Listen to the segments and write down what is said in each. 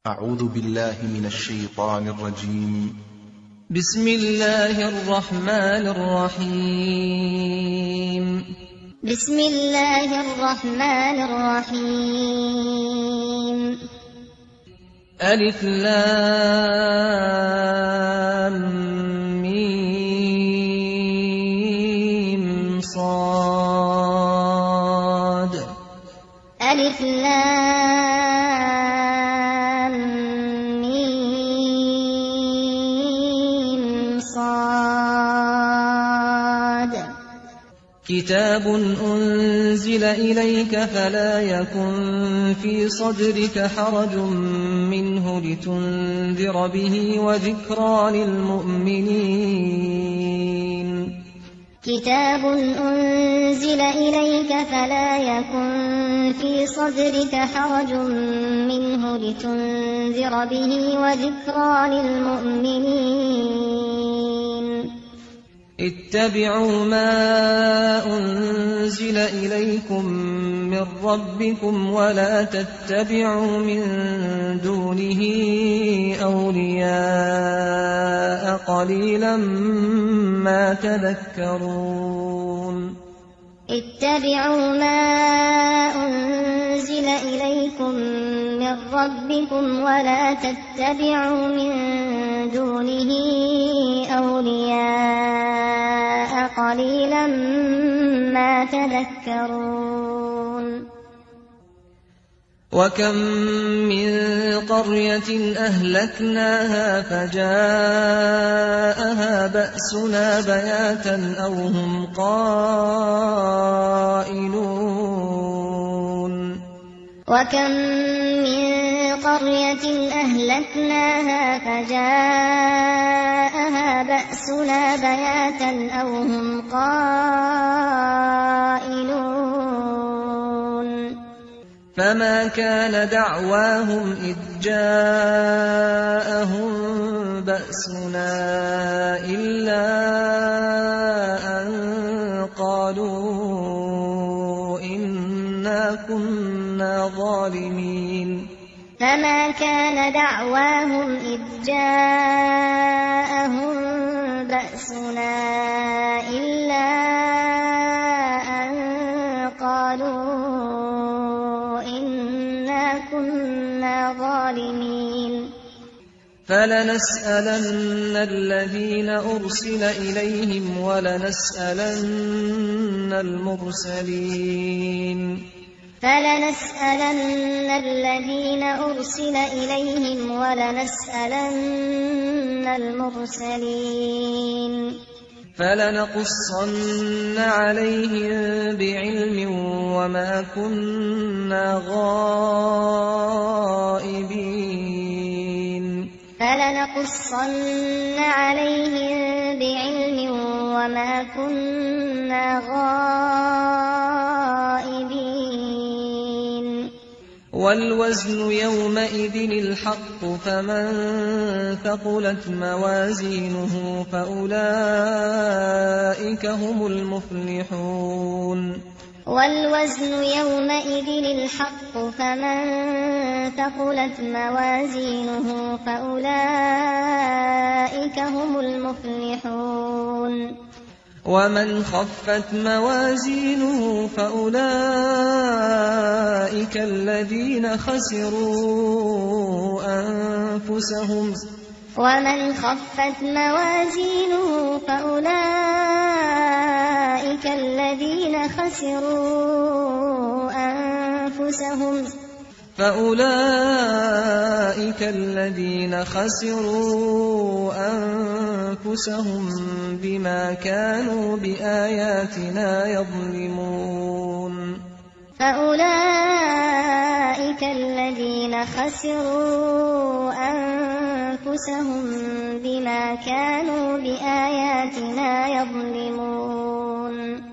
أعوذ بالله من الشيطان الرجيم. بسم الله الرحمن الرحيم. بسم الله الرحمن الرحيم. ألف لام ميم صاد. ألف لام ميم صاد. كتاب أنزل إليك فلا يكن في صدرك حرج منه لتنذر به وذكرى للمؤمنين. كتاب أنزل إليك فلا يكن في صدرك حرج منه لتنذر به وذكرى للمؤمنين. اتبعوا ما أنزل إليكم من ربكم ولا تتبعوا من دونه أولياء قليلا ما تذكرون. اتبعوا ما أنزل إليكم من ربكم ولا تتبعوا من دونه أولياء قليلا ما تذكرون. وكم من قرية أهلكناها فجاءها بأسنا بياتا أو هم قائلون. وكم من قرية أهلكناها فجاءها بأسنا بياتا أو هم قائلون. فما كان دعواهم إذ جاءهم بأسنا إلا أن قالوا إنا كنا ظالمين. فما كان دعواهم إذ جاءهم بأسنا إلا أن قالوا إنا كنا ظالمين. فلنسألن الذين أرسل إليهم ولنسألن المرسلين. فلنسألن الذين أرسل إليهم ولنسألن المرسلين. فلنقصن عليهم بعلم وما كنا غائبين. فلنقصن عليهم بعلم وما كنا غائبين. والوزن يومئذ الحق فمن ثقلت موازينه فأولئك هم المفلحون. والوزن يومئذ الحق فمن ثقلت موازينه فأولئك هم المفلحون. ومن خفت موازينه فأولئك الذين خسروا أنفسهم. ومن خفت موازينه فأولئك الذين خسروا أنفسهم بما كانوا بآياتنا يظلمون. فأولئك الذين خسروا أنفسهم بما كانوا بآياتنا يظلمون.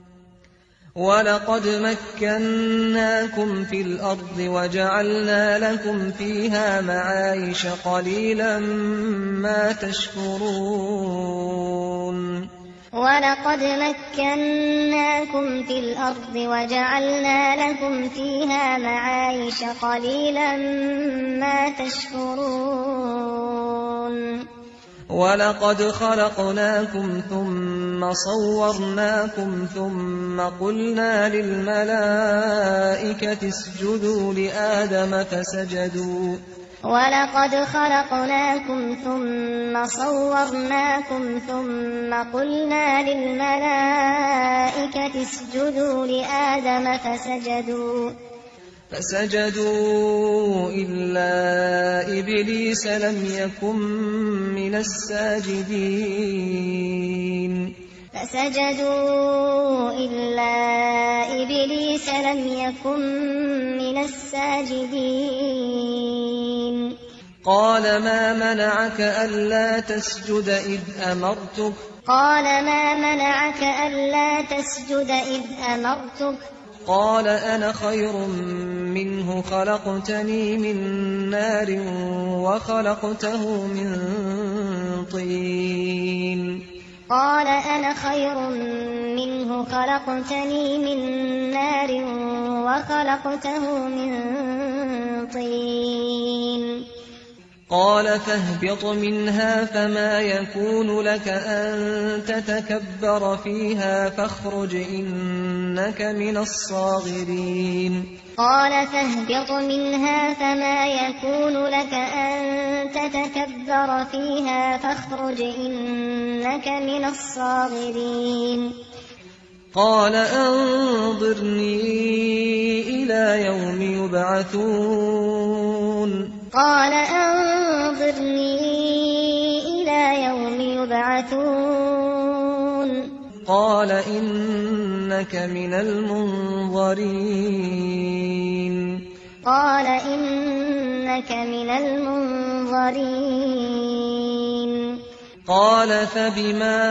ولقد مكناكم في الأرض وجعلنا لكم فيها معايش قليلا ما تشكرون. ولقد مكناكم في الأرض وجعلنا لكم فيها معايش قليلا ما تشكرون ولقد خلقناكم ثم صورناكم ثم قلنا للملائكة اسجدوا لآدم فسجدوا ولقد خلقناكم ثم صورناكم ثم قلنا للملائكة اسجدوا لآدم فسجدوا إلا إبليس لم يكن من الساجدين قال ما منعك ألا تسجد إذ أمرتك قال أنا خير منه خلقتني من نار وخلقته من طين قال فاهبط منها فما يكون لك أن تتكبر فيها فاخرج إنك من الصاغرين قال أنظرني إلى يوم يبعثون قال إنك من المنظرين قال فبما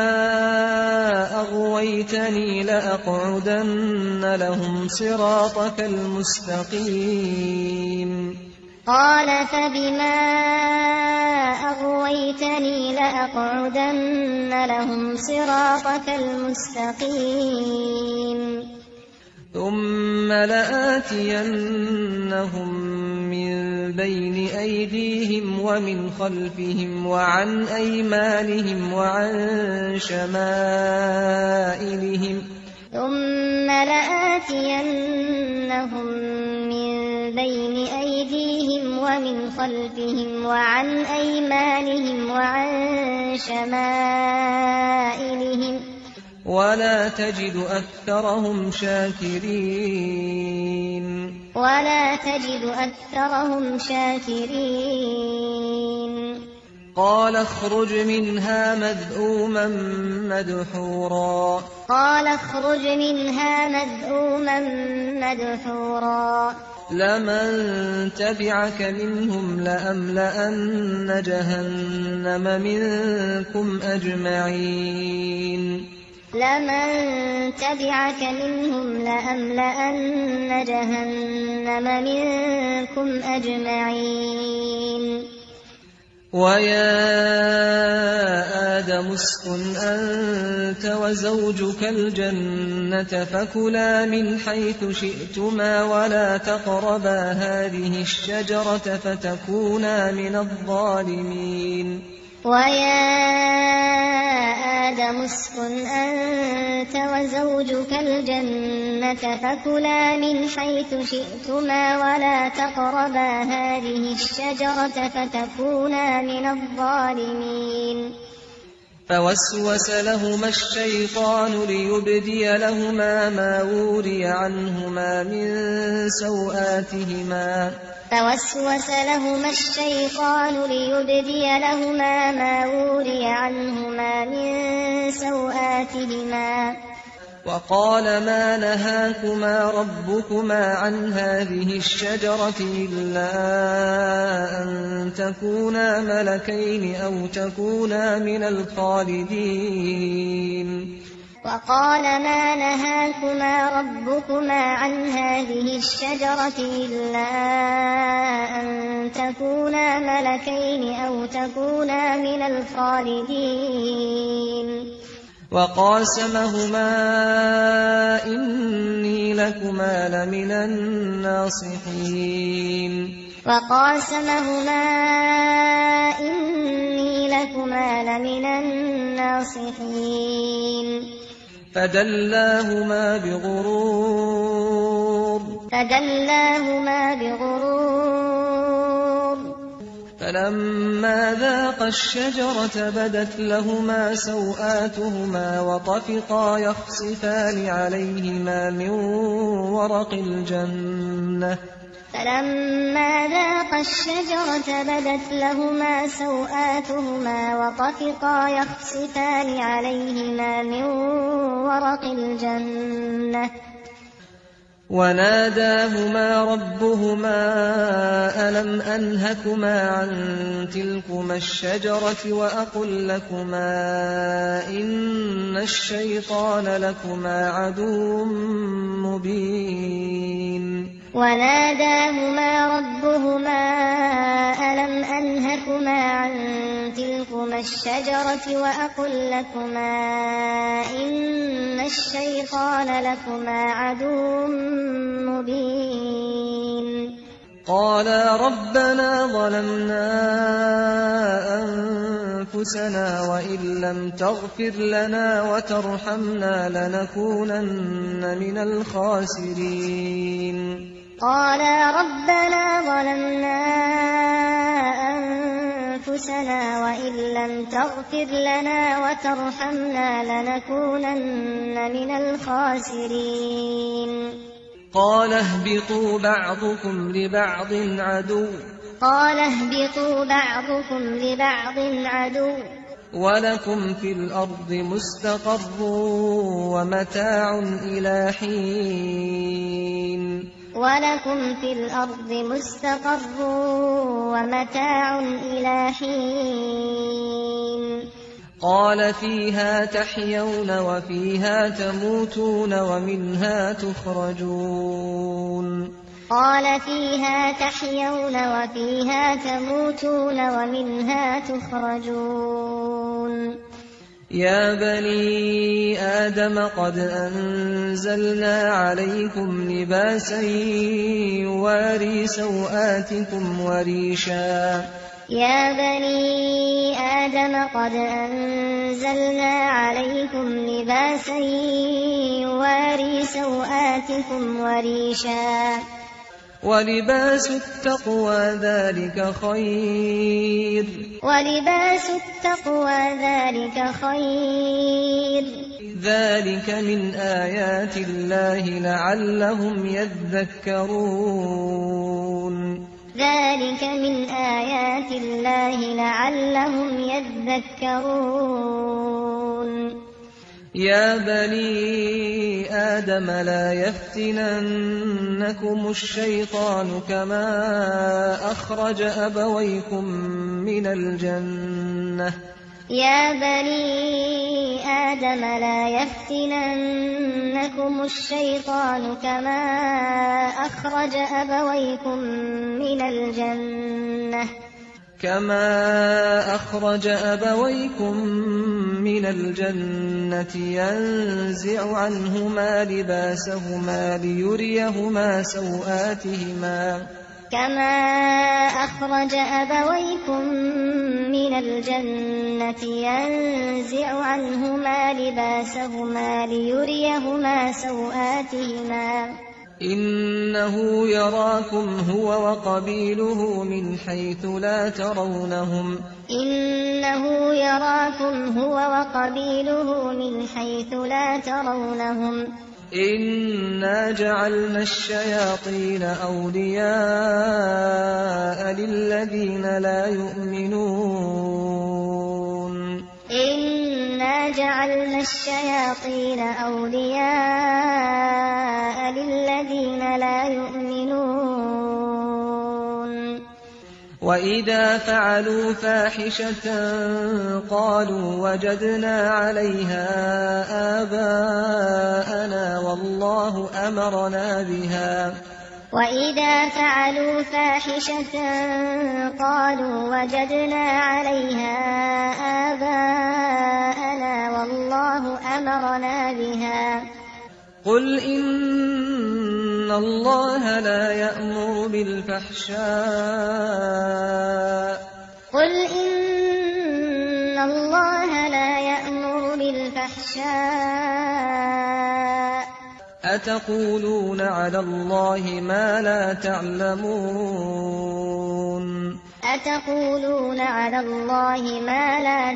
أغويتني لأقعدن لهم صراطك المستقيم ثم لآتينهم من بين أيديهم ومن خلفهم وعن أيمانهم وعن شمائلهم ولا تجد أكثرهم شاكرين قال اخرج منها مذءوما مدحورا لمن تبعك منهم لأملأن جهنم منكم أجمعين ويا آدم اسكن أنت وزوجك الجنة فكلا من حيث شئتما ولا تقربا هذه الشجرة فتكونا من الظالمين فوسوس لهما الشيطان ليبدي لهما ما وري عنهما من سوآتهما وقال ما نهاكما ربكما عن هذه الشجرة إلا أن تكونا ملكين أو تكونا من الخالدين وقاسمهما إني لكما لمن الناصحين وقاسمهما إني لكما لمن الناصحين فدلاهما بغرور فلما ذاقا الشجرة بدت لهما سوآتهما وطفقا يخصفان عليهما من ورق الجنة فلما ذاقا الشجرة بدت لهما سوآتهما وطفقا يخصفان عليهما من ورق الجنة وناداهما ربهما ألم أنهكما عن تلكما الشجرة وأقل لكما إن الشيطان لكما عدو مبين وناداهما ربهما ألم أنهكما عن تلكما الشجرة وأقل لكما إن الشيطان لكما عدو مبين قالا ربنا ظلمنا أنفسنا وإن لم تغفر لنا وترحمنا لنكونن من الخاسرين قالا ربنا ظلمنا أنفسنا وإن لم تغفر لنا وترحمنا لنكونن من الخاسرين قال اهبطوا بعضكم لبعض عدو ولكم في الأرض مستقر ومتاع إلى حين قال فيها تحيون وفيها تموتون ومنها تخرجون يا بني آدم قد أنزلنا عليكم لباسا يواري سوآتكم وريشا ولباس التقوى ذلك خير ذلك من آيات الله لعلهم يذكرون يا بني آدم لا يفتننكم الشيطان كما أخرج أبويكم من الجنة ينزع عنهما لباسهما ليريهما سوآتهما إنه يراكم هو وقبيله من حيث لا ترونهم إنا جعلنا الشياطين أولياء للذين لا يؤمنون وإذا فعلوا فاحشة قالوا وجدنا عليها آباءنا والله أمرنا بها أمرنا بها. قل إن الله لا يأمر بالفحشاء قل إن الله لا يأمر بالفحشاء أتقولون على الله ما لا تعلمون أتقولون على الله ما لا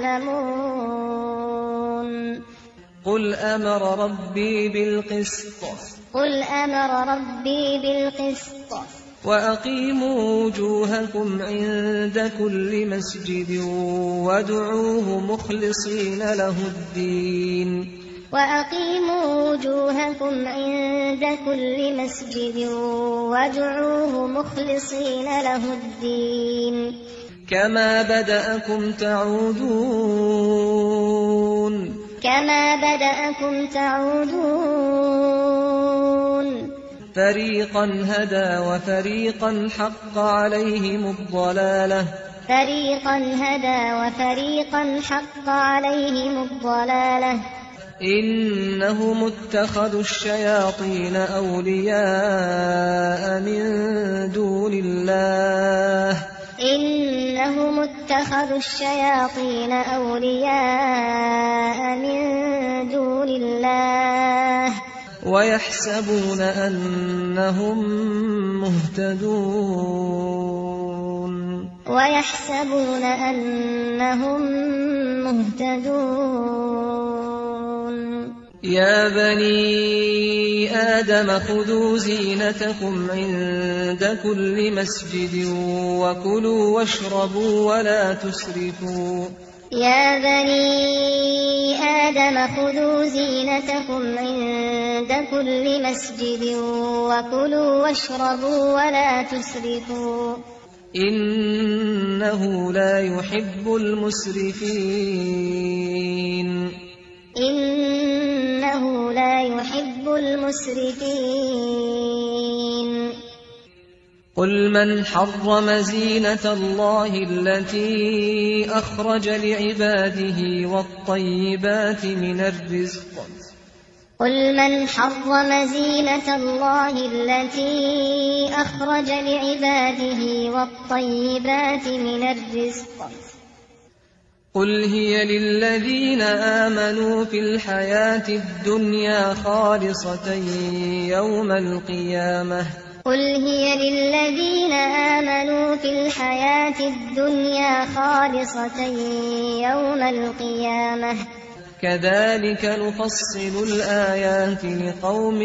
تعلمون قل أمر ربي بالقسط قل أمر ربي بالقسط وأقيموا وجوهكم عند كل مسجد وادعوه مخلصين له الدين وأقيموا وجوهكم عند كل مسجد وادعوه مخلصين له الدين كما بدأكم تعودون فريقا هدى وفريقا حق عليهم الضلالة إنهم اتخذوا الشياطين أولياء من دون الله ويحسبون أنهم مهتدون يا بني آدم خذوا زينتكم عند كل مسجد وكلوا واشربوا ولا تسرفوا يا بني آدم خذوا زينتكم عند كل مسجد وكلوا واشربوا ولا تسرفوا إنه لا يحب المسرفين قل من حرم زينة الله التي أخرج لعباده والطيبات من الرزق قل من حرم زينة الله التي أخرج لعباده والطيبات من الرزق قل هي للذين آمنوا في الحياة الدنيا خالصة يوم القيامة كذلك نفصل الآيات لقوم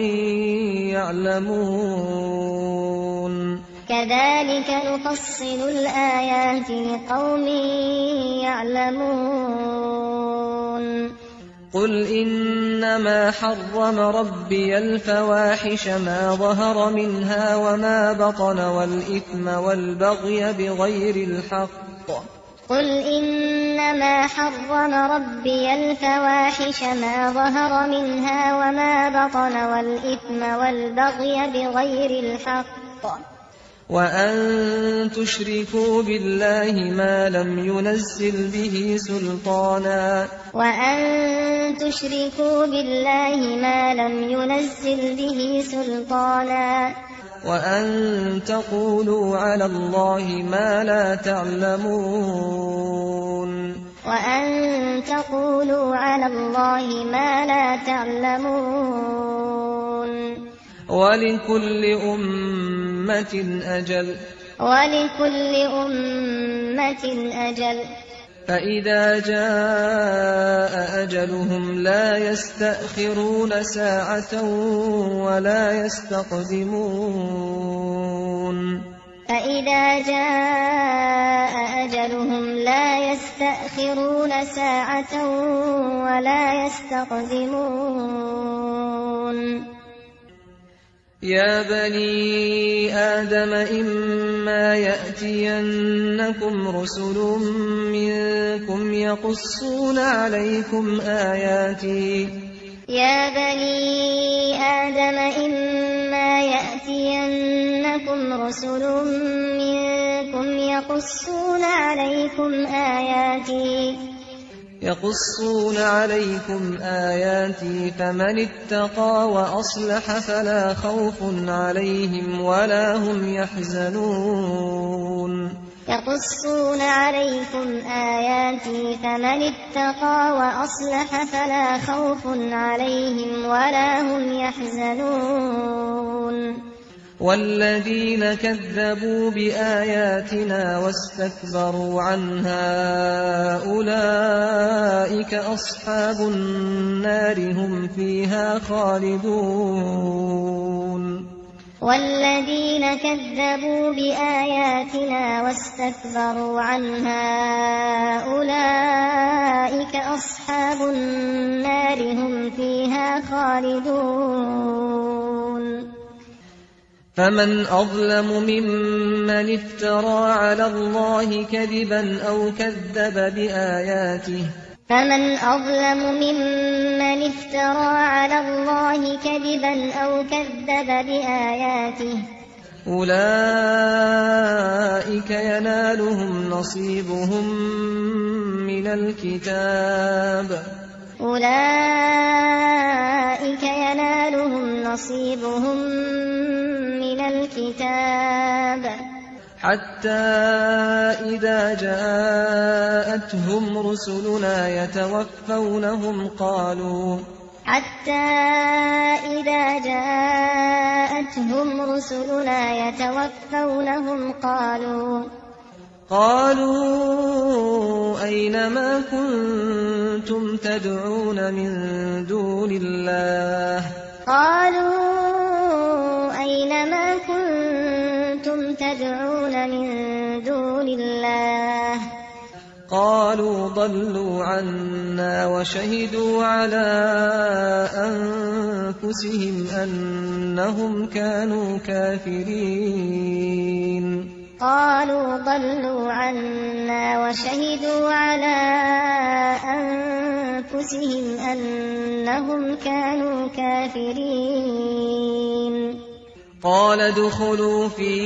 يعلمون قل إنما حرم ربي الفواحش ما ظهر منها وما بطن والإثم والبغي بغير الحق وأن تشركوا بالله ما لم ينزل به سلطانا وأن تقولوا على الله ما لا تعلمون ولكل أمة أجل فإذا جاء أجلهم لا يستأخرون ساعة ولا يستقدمون يا بني آدم إما يأتينكم رسل منكم يقصون عليكم آياتي يقصون عليكم آياتي فمن اتقى وأصلح فلا خوف عليهم ولا هم يحزنون يقصون عليكم آياتي فمن اتقى وأصلح فلا خوف عليهم ولا هم يحزنون والذين كذبوا بآياتنا واستكبروا عنها أولئك أصحاب النار هم فيها خالدون والذين كذبوا بآياتنا واستكبروا عنها أولئك أصحاب النار هم فيها خالدون فمن أظلم ممن افترى على الله كذبا أو كذب بآياته فمن أظلم ممن افترى على الله كذبا أو كذب بآياته أولئك ينالهم نصيبهم من الكتاب أولئك ينالهم نصيبهم من الكتاب حتى إذا جاءتهم رسلنا يتوفونهم قالوا أين ما كنتم تدعون من دون الله قالوا ضلوا عنا وشهدوا على أنفسهم أنهم كانوا كافرين قالوا ضلوا عنا وشهدوا على أنفسهم أنهم كانوا كافرين قال ادخلوا في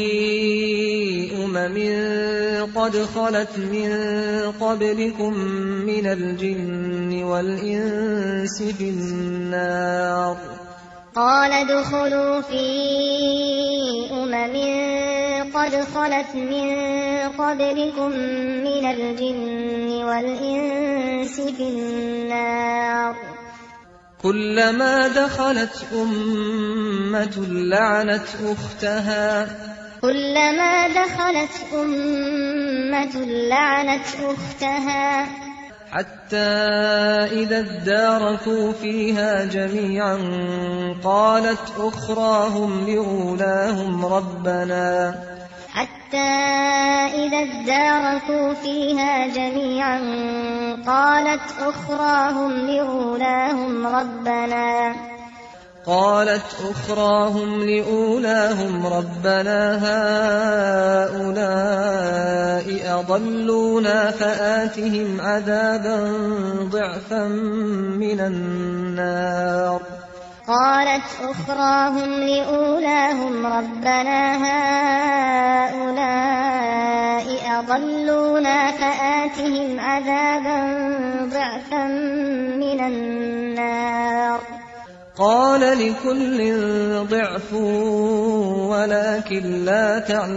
قد خلت من قبلكم من الجن والإنس في النار قال ادخلوا في قد خلت من قبلكم من الجن والإنس في النار كلما دخلت أمة لعنت أختها حتى إذا اداركوا فيها جميعا قالت أخراهم لأولاهم ربنا هؤلاء أضلونا فآتهم عذابا ضعفا من النار قالت أخراهم لأولاهم ربنا هؤلاء أضلونا فآتهم عذابا ضعفا من النار قال لكل ضعف ولكن لا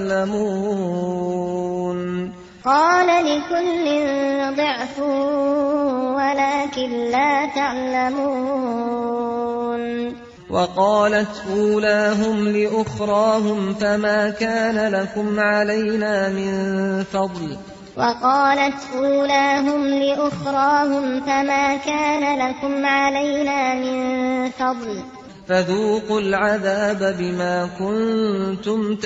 تعلمون وقالت أولاهم لأخراهم فما كان لكم علينا من فضل فذوقوا العذاب بما كنتم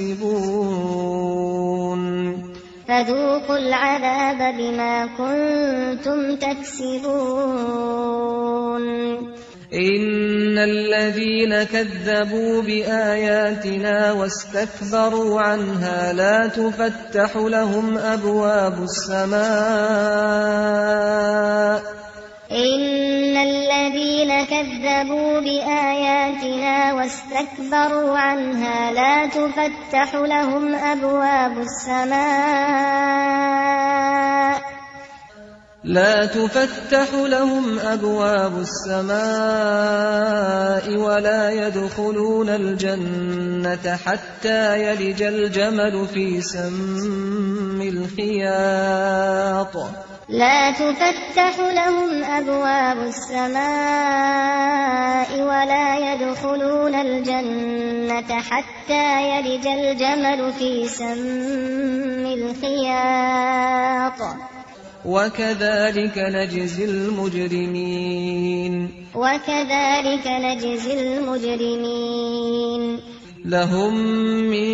تكسبون إن الذين كذبوا بآياتنا واستكبروا عنها لا تفتح لهم أبواب السماء لا تفتح لهم أبواب السماء ولا يدخلون الجنة حتى يلج الجمل في سم الخياط. لا تفتح لهم أبواب السماء ولا يدخلون الجنة حتى يلج الجمل في سم الخياط. وكذلك نجزي المجرمين. لهم من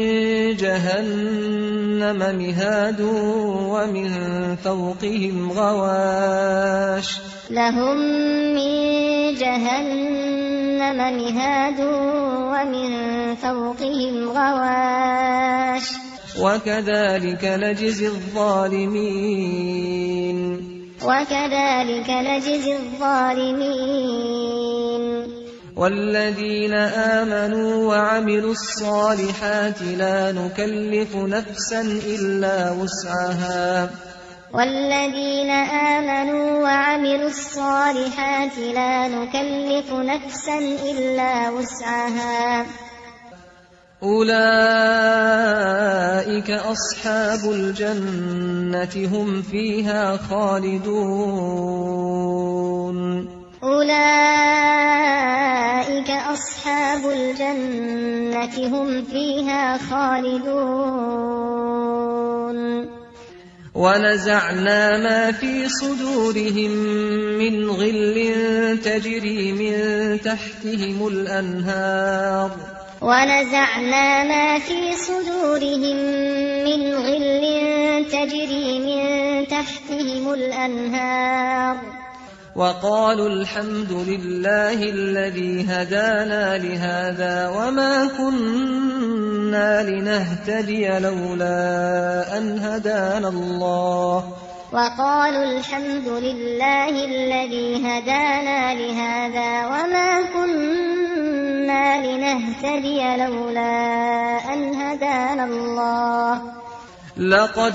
جهنم مهاد ومن فوقهم غواش. وكذلك نجزي الظالمين. والذين آمنوا وعملوا الصالحات لا نكلف نفسا إلا وسعها أولئك أصحاب الجنة هم فيها خالدون. ونزعنا ما في صدورهم من غل تجري من تحتهم الأنهار. وقالوا الحمد لله الذي هدانا لهذا وما كنا لنهتدي لولا أن هدانا الله. لقد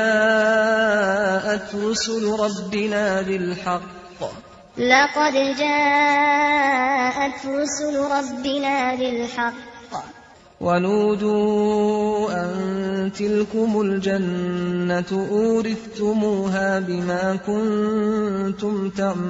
جاءت رسل ربنا بالحق ونودوا أن تلكم الجنة أورثتموها بما كنتم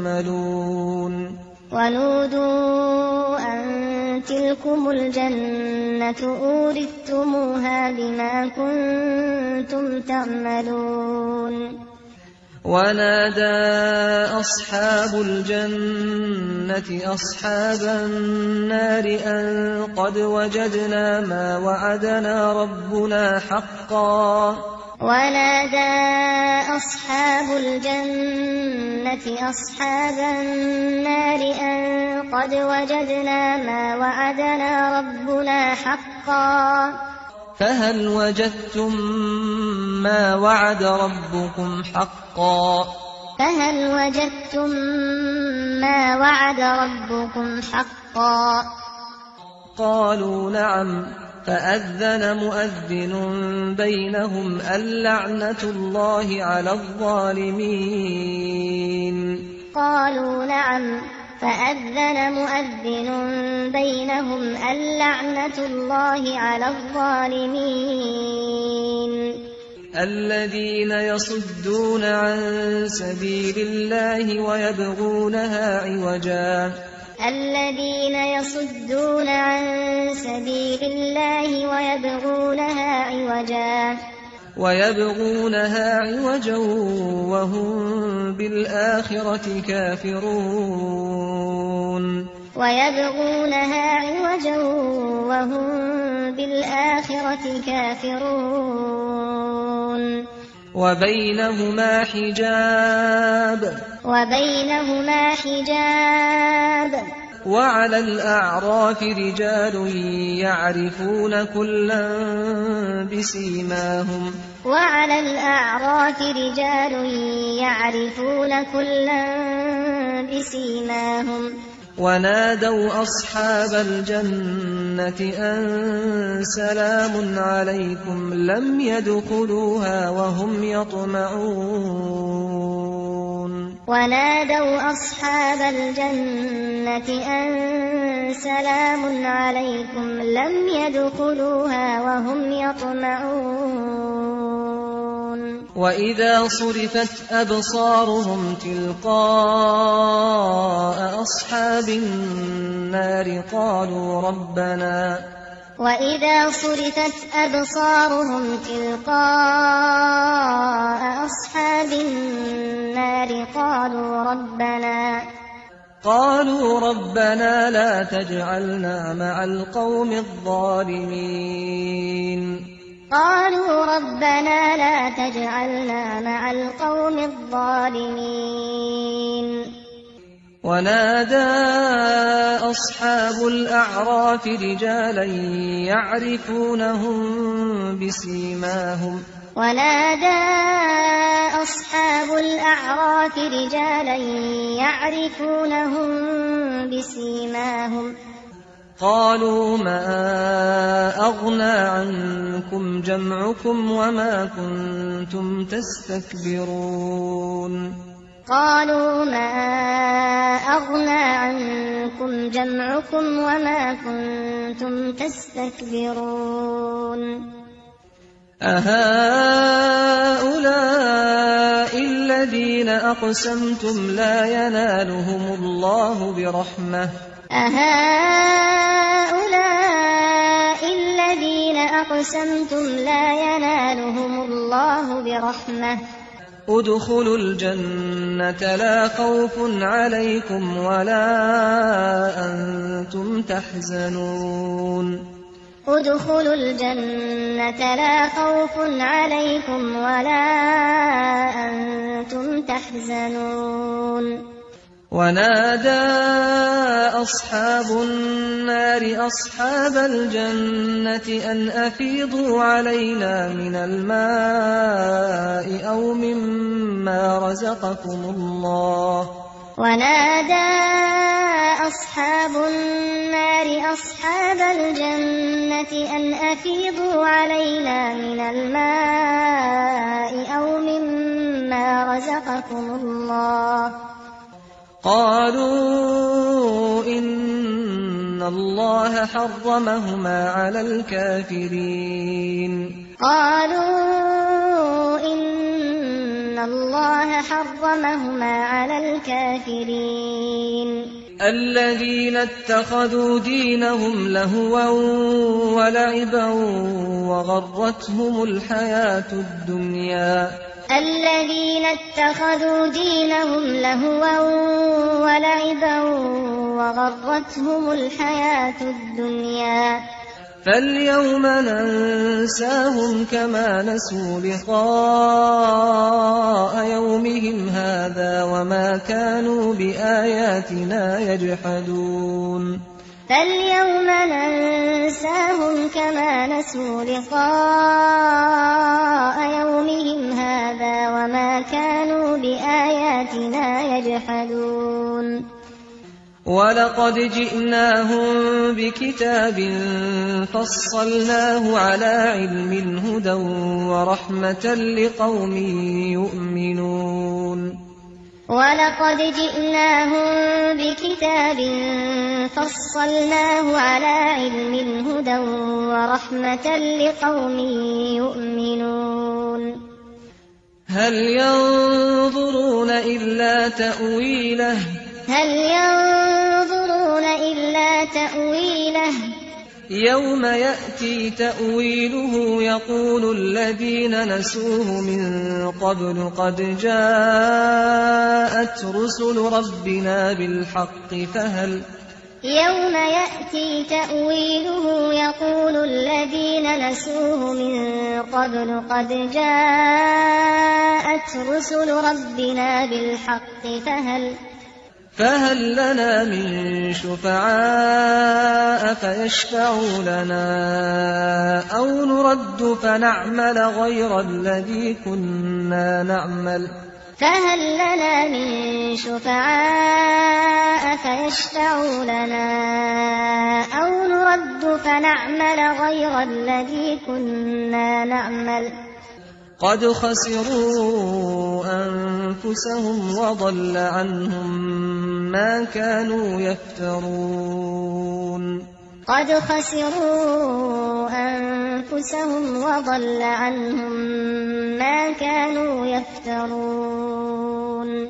تعملون. ونادى أصحاب الجنة أصحاب النار أن قد وجدنا ما وعدنا ربنا حقا. فهل وجدتم ما وعد ربكم حقا؟ قالوا نعم. فأذن مؤذن بينهم اللعنة الله على الظالمين. الذين يصدون عن سبيل الله ويبغونها عوجا وهم بالآخرة كافرون. وبينهما حجاب. وعلى الأعراف رجال يعرفون كلا بسيماهم ونادوا أصحاب الجنة أن سلام عليكم لم يدخلوها وهم يطمعون ونادوا أصحاب الجنة أن سلام عليكم لم يدخلوها وهم يطمعون وإذا صرفت أبصارهم تلقاء أصحاب النار قالوا ربنا وإذا صرفت أبصارهم تلقاء أصحاب النار قالوا ربنا لا تجعلنا مع القوم الظالمين ونادى أصحاب الأعراف رجالا يعرفونهم بسيماهم قالوا ما أغنى عنكم جمعكم وما كنتم تستكبرون أهؤلاء الذين أقسمتم لا ينالهم الله برحمة ادخلوا الجنة لا خوف عليكم ولا أنتم تحزنون ونادى أصحاب النار أصحاب الجنة أن أفيضوا علينا من الماء أو مما رزقكم الله قالوا إن الله حرمهما على الكافرين الذين اتخذوا دينهم لهوا ولعبا وغرتهم الحياة الدنيا فاليوم ننساهم كما نسوا لقاء يومهم هذا وما كانوا بآياتنا يجحدون ولقد جئناهم بكتاب فصلناه على علم هدى ورحمة لقوم يؤمنون هل ينظرون إلا تأويله يوم يأتي تأويله يقول الذين نسوه من قبل قد جاءت رسل ربنا بالحق فهل لنا من شفعاء فيشفعوا لنا أو نرد فنعمل غير الذي كنا نعمل فهل لنا من شفعاء فيشفعوا لنا أو نرد فنعمل غير الذي كنا نعمل قد خسروا أنفسهم وضل عنهم ما كانوا يفترون قد خسروا أنفسهم وضل عنهم ما كانوا يفترون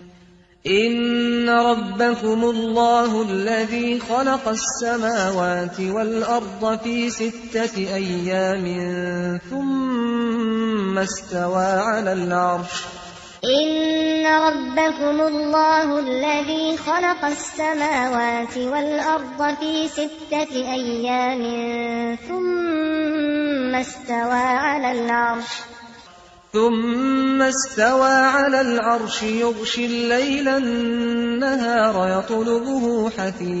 إن ربكم الله الذي خلق السماوات والأرض في 6 أيام ثم استوى على العرش إن ربكم الله الذي خلق السماوات والأرض في 6 أيام ثم استوى على العرش يغشي الليل النهار يطلبه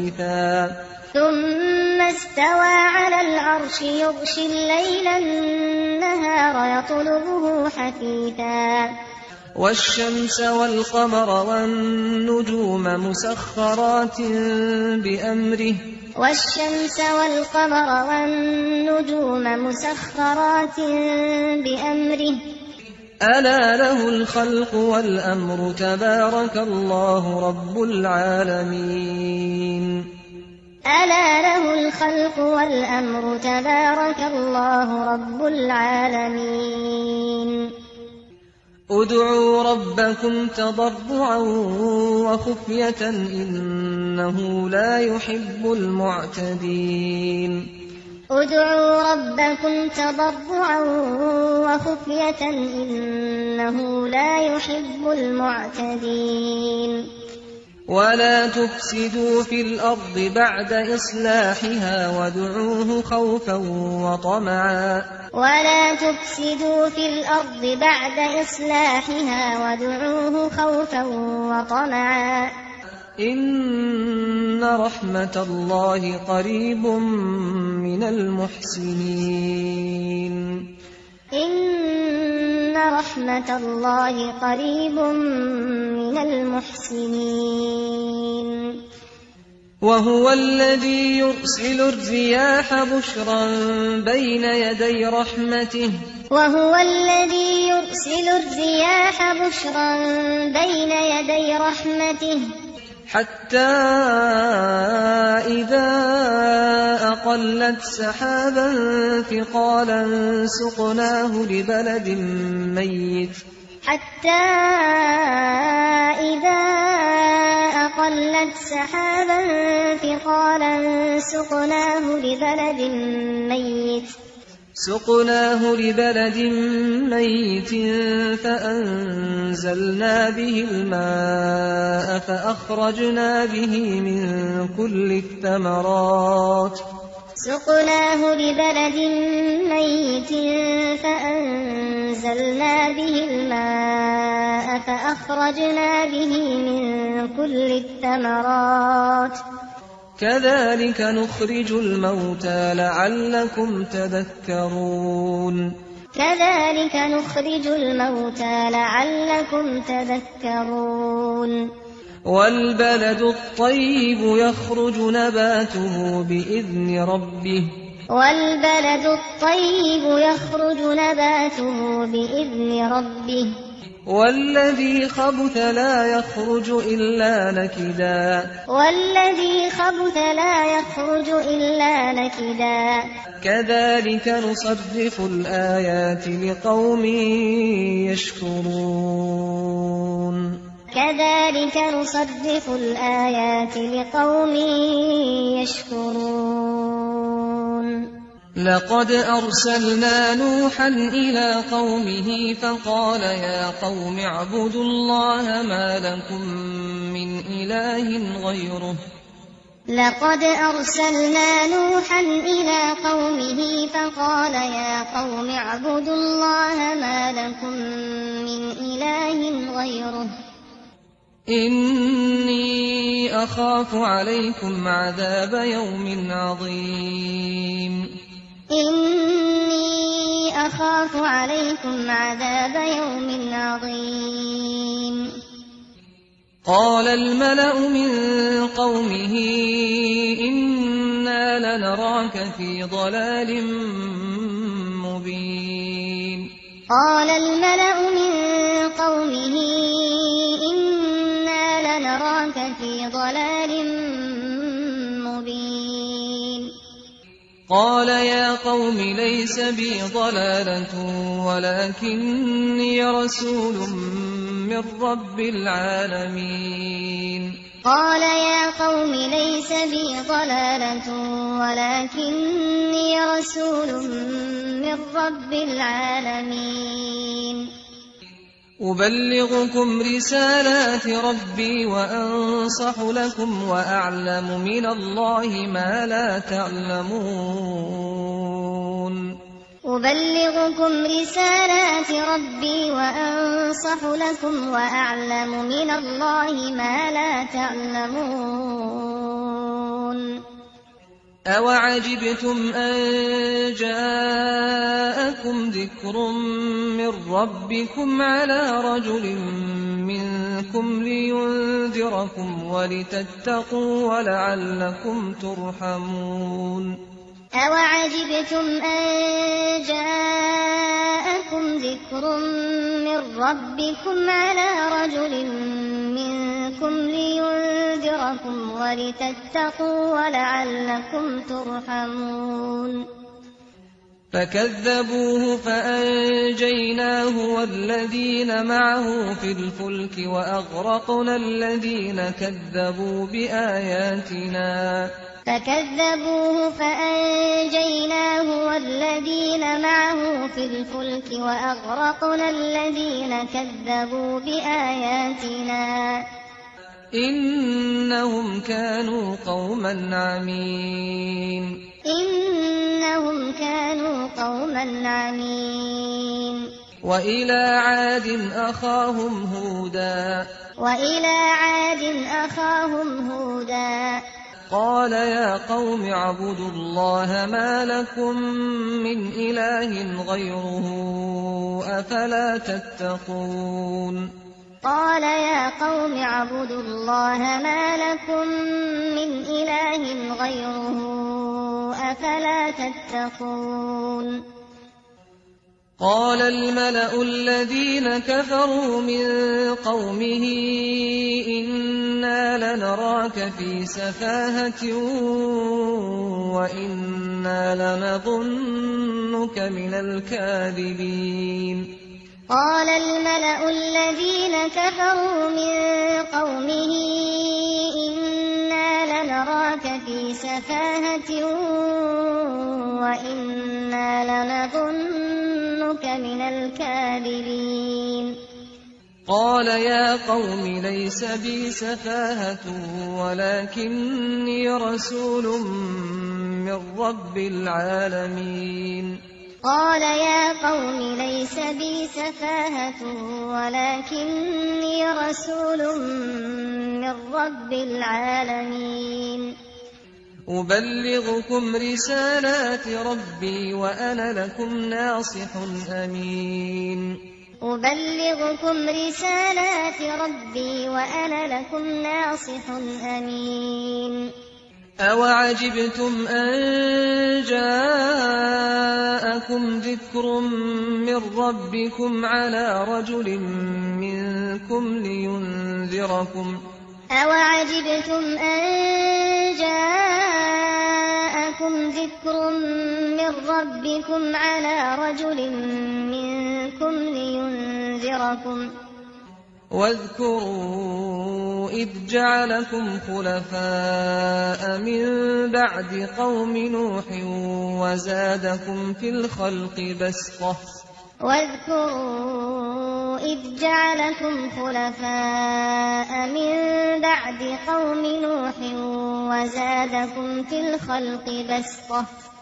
حثيثا والشمس والقمر والنجوم مسخرات بأمره ألا له الخلق والأمر تبارك الله رب العالمين ادعوا ربكم تضرعا وخفية إنه لا يحب المعتدين ولا تفسدوا في الأرض بعد إصلاحها وادعوه خوفا وطمعا إن رحمة الله قريب من المحسنين وهو الذي يرسل الرياح بشرا بين يدي رحمته حتى إذا أقلت سحابا ثقالا سقناه لبلد ميت فأنزلنا به الماء فأخرجنا به من كل الثمرات كذلك نخرج الموتى لعلكم تذكرون والبلد الطيب يخرج نباته بإذن ربه والذي خبث لا يخرج إلا نكدا كذلك نصرف الآيات لقوم يشكرون لقد أرسلنا نوحا إلى قومه فقال يا قوم اعبدوا الله ما لكم من إله غيره إني أخاف عليكم عذاب يوم عظيم قال الملأ من قومه إنا لنراك في ضلال مبين. قال الملأ من قومه إنا لنراك في ضلال مبين. قال يا قوم ليس بي ضلالة ولكني رسول من رب العالمين. قال يا قوم ليس بي ضلالة ولكني رسول من رب العالمين. أبلغكم رسالات ربي وأنصح لكم وأعلم من الله ما لا تعلمون. أبلغكم رسالات ربي وأنصح لكم وأعلم من الله ما لا تعلمون. أوعجبتم أن جاءكم ذكر من ربكم على رجل منكم لينذركم ولتتقوا ولعلكم ترحمون. أوعجبتم أن جاءكم ذكر من ربكم على رجل منكم لينذركم ولتتقوا ولعلكم ترحمون. فكذبوه فأنجيناه والذين معه في الفلك وأغرقنا الذين كذبوا بآياتنا. فكذبوه فأنجيناه والذين معه في الفلك وأغرقنا الذين كذبوا بآياتنا. إنهم كانوا قوما عمين. إنهم كانوا قوما عمين. وإلى عاد أخاهم هودا. وإلى عاد أخاهم هودا. قال يا قوم اعبدوا الله ما لكم من إله غيره أفلا تتقون. قال يا قوم اعبدوا الله ما لكم من إله غيره أفلا تتقون. قال الملأ الذين كفروا من قومه إنا لنراك في سفاهة وإنا لنظنك من الكاذبين. قال الملأ الذين كفروا من قومه إنا لنراك في سفاهة وإنا لنظنك من الكاذبين. قال يا قوم ليس بي سفاهة ولكني رسول من رب العالمين. قال يا قوم ليس بي سفاهة ولكني رسول من رب العالمين. أبلغكم رسالات ربي وأنا لكم ناصح أمين. أبلغكم رسالات ربي وأنا لكم ناصح أمين. أوعجبتم أن جاءكم ذكر من ربكم على رجل منكم لينذركم. أوعجبتم أن جاءكم ذكر من ربكم على رجل منكم لينذركم. واذكروا إذ جعلكم خلفاء من بعد قوم نوح وزادكم في الخلق بسطة. واذكروا إذ جعلكم خلفاء من بعد قوم نوح وزادكم في الخلق بسطة.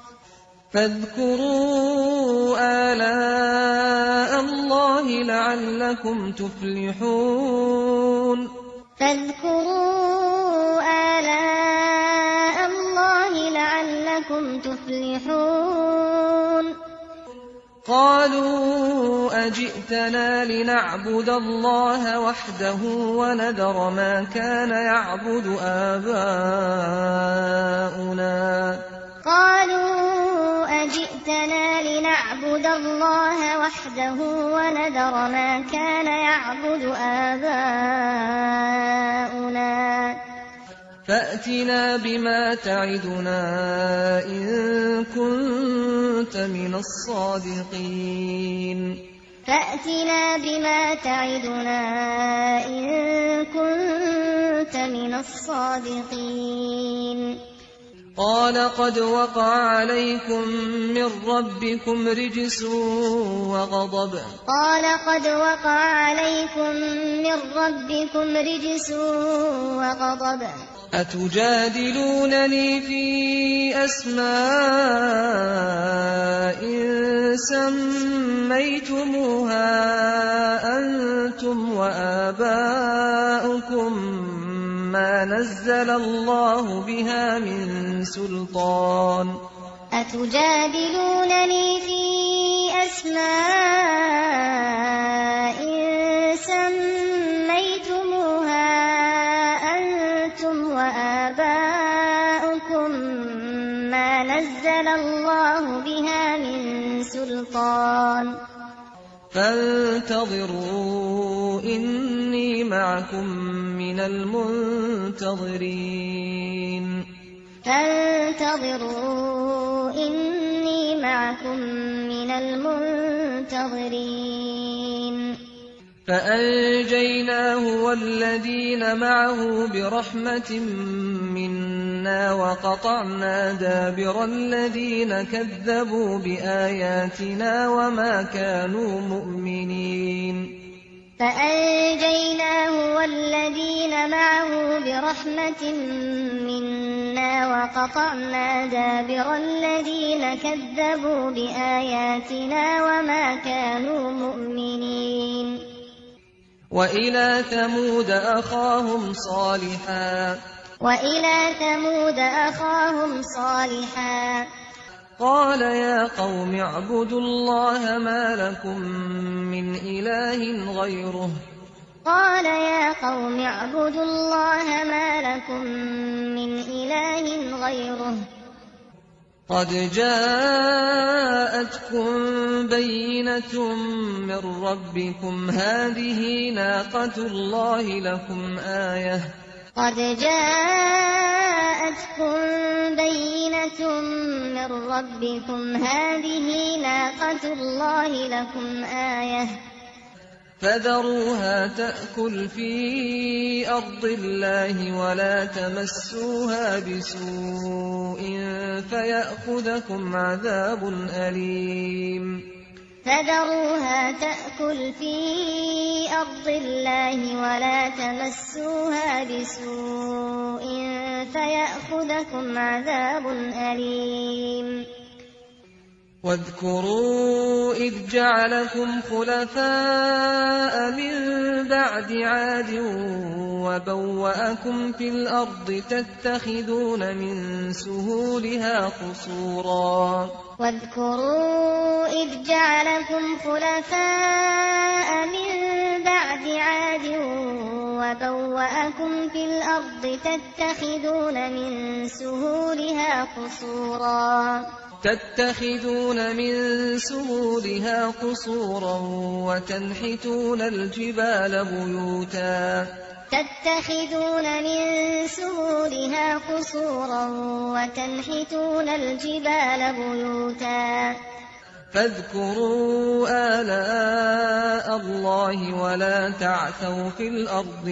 فاذكروا آلاء الله لعلكم تفلحون. فاذكروا آلاء الله لعلكم تفلحون. قالوا أجئتنا لنعبد الله وحده ونذر ما كان يعبد آباؤنا قالوا أجئتنا لنعبد الله وحده ونذر ما كان يعبد آباؤنا فأتنا بما تعدنا إن كنت من الصادقين فأتنا بما تعدنا إن كنت من الصادقين قال قد وقع عليكم من ربكم رجس وغضب قال قد وقع عليكم من ربكم رجس وغضب أتجادلونني في أسماء سميتموها أنتم وآباؤكم ما نزل الله بها من سلطان أتجادلونني في أسماء سميتموها أنتم وآباؤكم ما نزل الله بها من سلطان فانتظروا إني معكم من المنتظرين فانتظروا إني معكم من المنتظرين فأنجيناه والذين معه برحمة منا وقطعنا دابر الذين كذبوا بآياتنا وما كانوا مؤمنين فأنجيناه والذين معه برحمة منا وقطعنا دابر الذين كذبوا بآياتنا وما كانوا مؤمنين وإلى ثمود أخاهم صالحا قال يا قوم اعبدوا الله ما لكم من إله غيره قد جاءتكم بينة من ربكم هذه ناقة الله لكم آية فذروها تأكل في أرض الله ولا تمسوها بسوء فيأخذكم عذاب أليم فذروها تأكل في أرض الله ولا تمسوها بسوء فيأخذكم عذاب أليم واذكروا إذ جعلكم خلفاء من بعد عاد وبوأكم في الأرض تتخذون من سهولها قصورا واذكروا إذ جعلكم خلفاء من بعد عاد وبوأكم في الأرض تتخذون من سهولها قصورا وتنحتون الجبال بيوتا فاذكروا آلاء الله ولا تعثوا في الأرض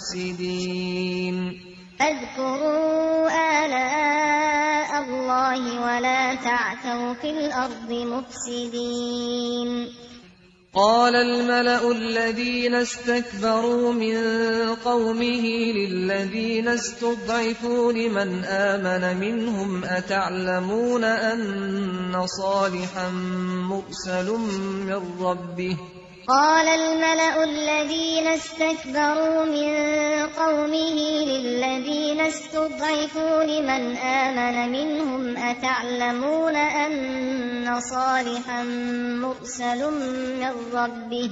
مفسدين قال الملأ الذين استكبروا من قومه للذين استضعفوا لمن آمن منهم أتعلمون أن صالحا مرسل من ربه قال الملأ الذين استكبروا من قومه للذين استضعفوا لمن آمن منهم أتعلمون أن صالحا مرسل من ربه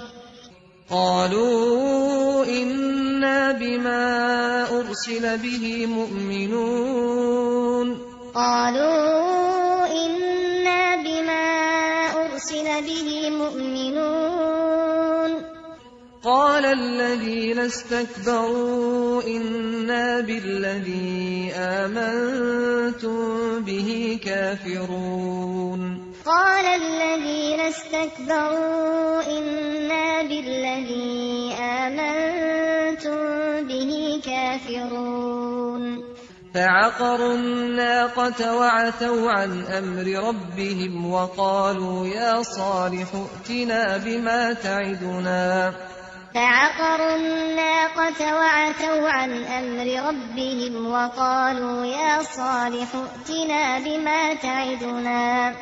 قالوا إنا بما أرسل به مؤمنون قالوا إنا بما أرسل به مؤمنون قال الذين استكبروا إنا بالذي آمنتم به كافرون قال الذين استكبروا إنا بالذي آمنتم به كافرون فعقروا الناقة وعتوا عن أمر ربهم وقالوا يا صالح ائتنا بما تعدنا فعقروا الناقة وعتوا عن أمر ربهم وقالوا يا صالح ائتنا بما تعدنا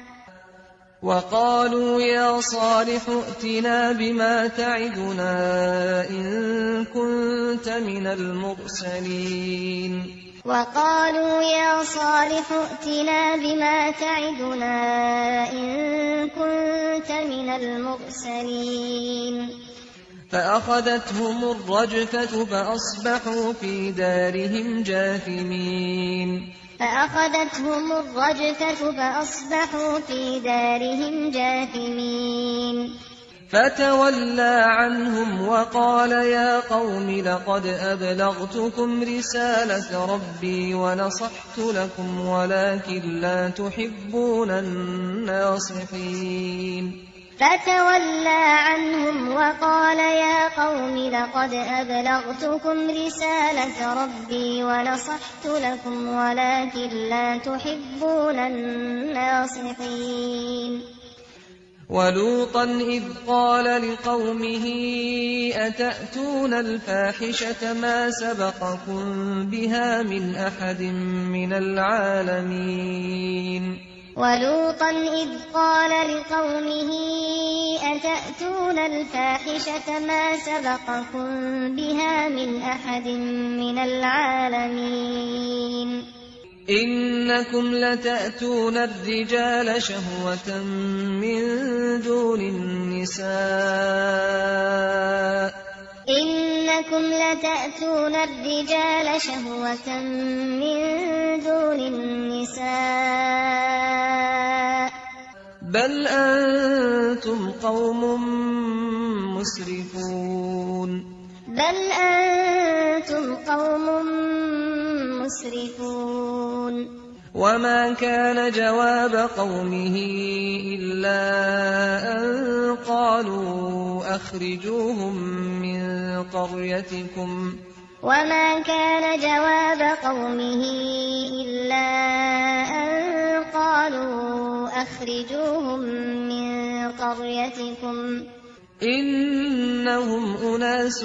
إن كنت من المرسلين وقالوا يا صالح ائتنا بما تعدنا إن كنت من المرسلين فأخذتهم الرجفة فأصبحوا في دارهم جاثمين فأخذتهم الرجفة فأصبحوا في دارهم جاثمين فتولى عنهم وقال يا قوم لقد أبلغتكم رسالة ربي ونصحت لكم ولكن لا تحبون الناصحين فتولى عنهم وقال يا قوم لقد أبلغتكم رسالة ربي ونصحت لكم ولكن لا تحبون الناصحين ولوطا إذ قال لقومه أتأتون الفاحشة ما سبقكم بها من أحد من العالمين ولوطا إذ قال لقومه أتأتون الفاحشة ما سبقكم بها من أحد من العالمين إنكم لتأتون الرجال شهوة من دون النساء إنكم لتأتون الرجال شهوة من دون النساء بل أنتم قوم مسرفون وما كان جواب قومه إلا أن قالوا أخرجوهم من قريتكم وما كان جواب قومه إلا أن قالوا أخرجوهم من قريتكم إنهم أناس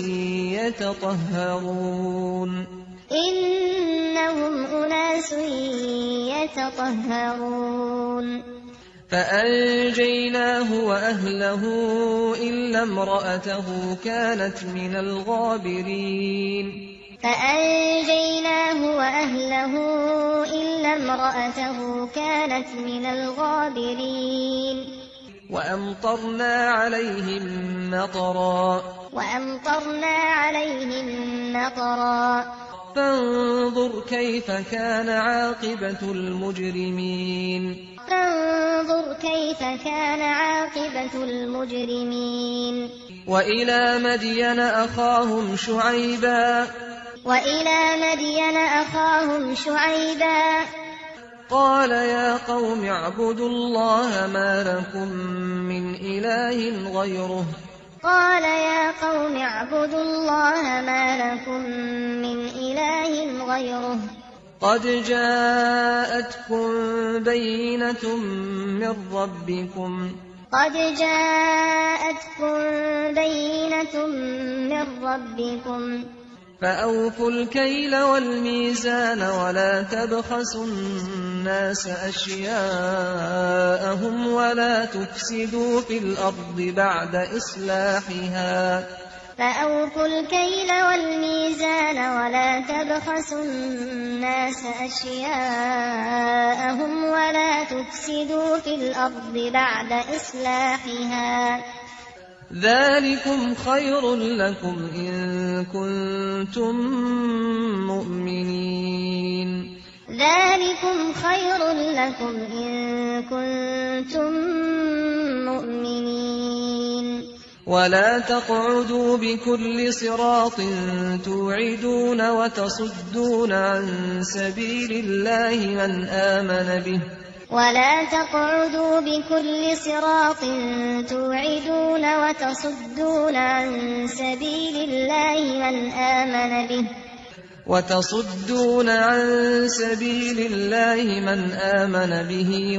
يتطهرون فأنجيناه وأهله إلا امرأته كانت من الغابرين وأمطرنا عليهم مطرا فانظر كيف كان عاقبة المجرمين وإلى مدين أخاهم شعيبا قال يا قوم اعبدوا الله ما لكم من إله غيره قد جاءتكم بينة من ربكم فأوفوا الكيل والميزان ولا تبخسوا الناس أشياءهم ولا تفسدوا في الأرض بعد إصلاحها فأوفوا الكيل والميزان ولا تبخسوا الناس أشياءهم ولا تفسدوا في الأرض بعد إصلاحها ذلكم خير لكم إن كنتم مؤمنين ذلكم خير لكم إن كنتم مؤمنين ولا تقعدوا بكل صراط توعدون وتصدون عن سبيل الله من آمن به ولا تقعدوا بكل صراط توعدون وتصدون عن سبيل الله من آمن به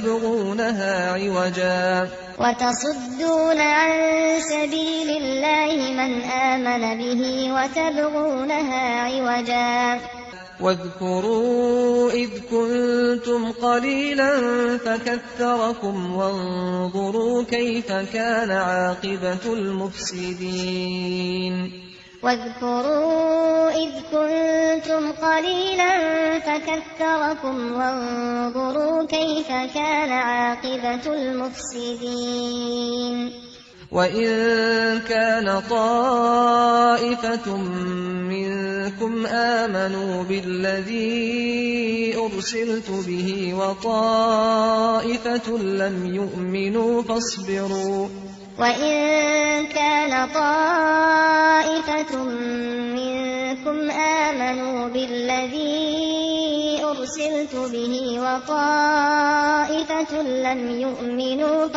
وتبغونها عوجا واذكروا إذ كنتم قليلا فكثركم وانظروا كيف كان عاقبة المفسدين واذكروا إذ كنتم قليلا فكثركم وانظروا كيف كان عاقبة المفسدين وإن كان طائفة منكم آمنوا بالذي أرسلت به وطائفة لم يؤمنوا فاصبروا وإن كان طائفة منكم آمنوا بالذي أرسلت به وطائفة لم يؤمنوا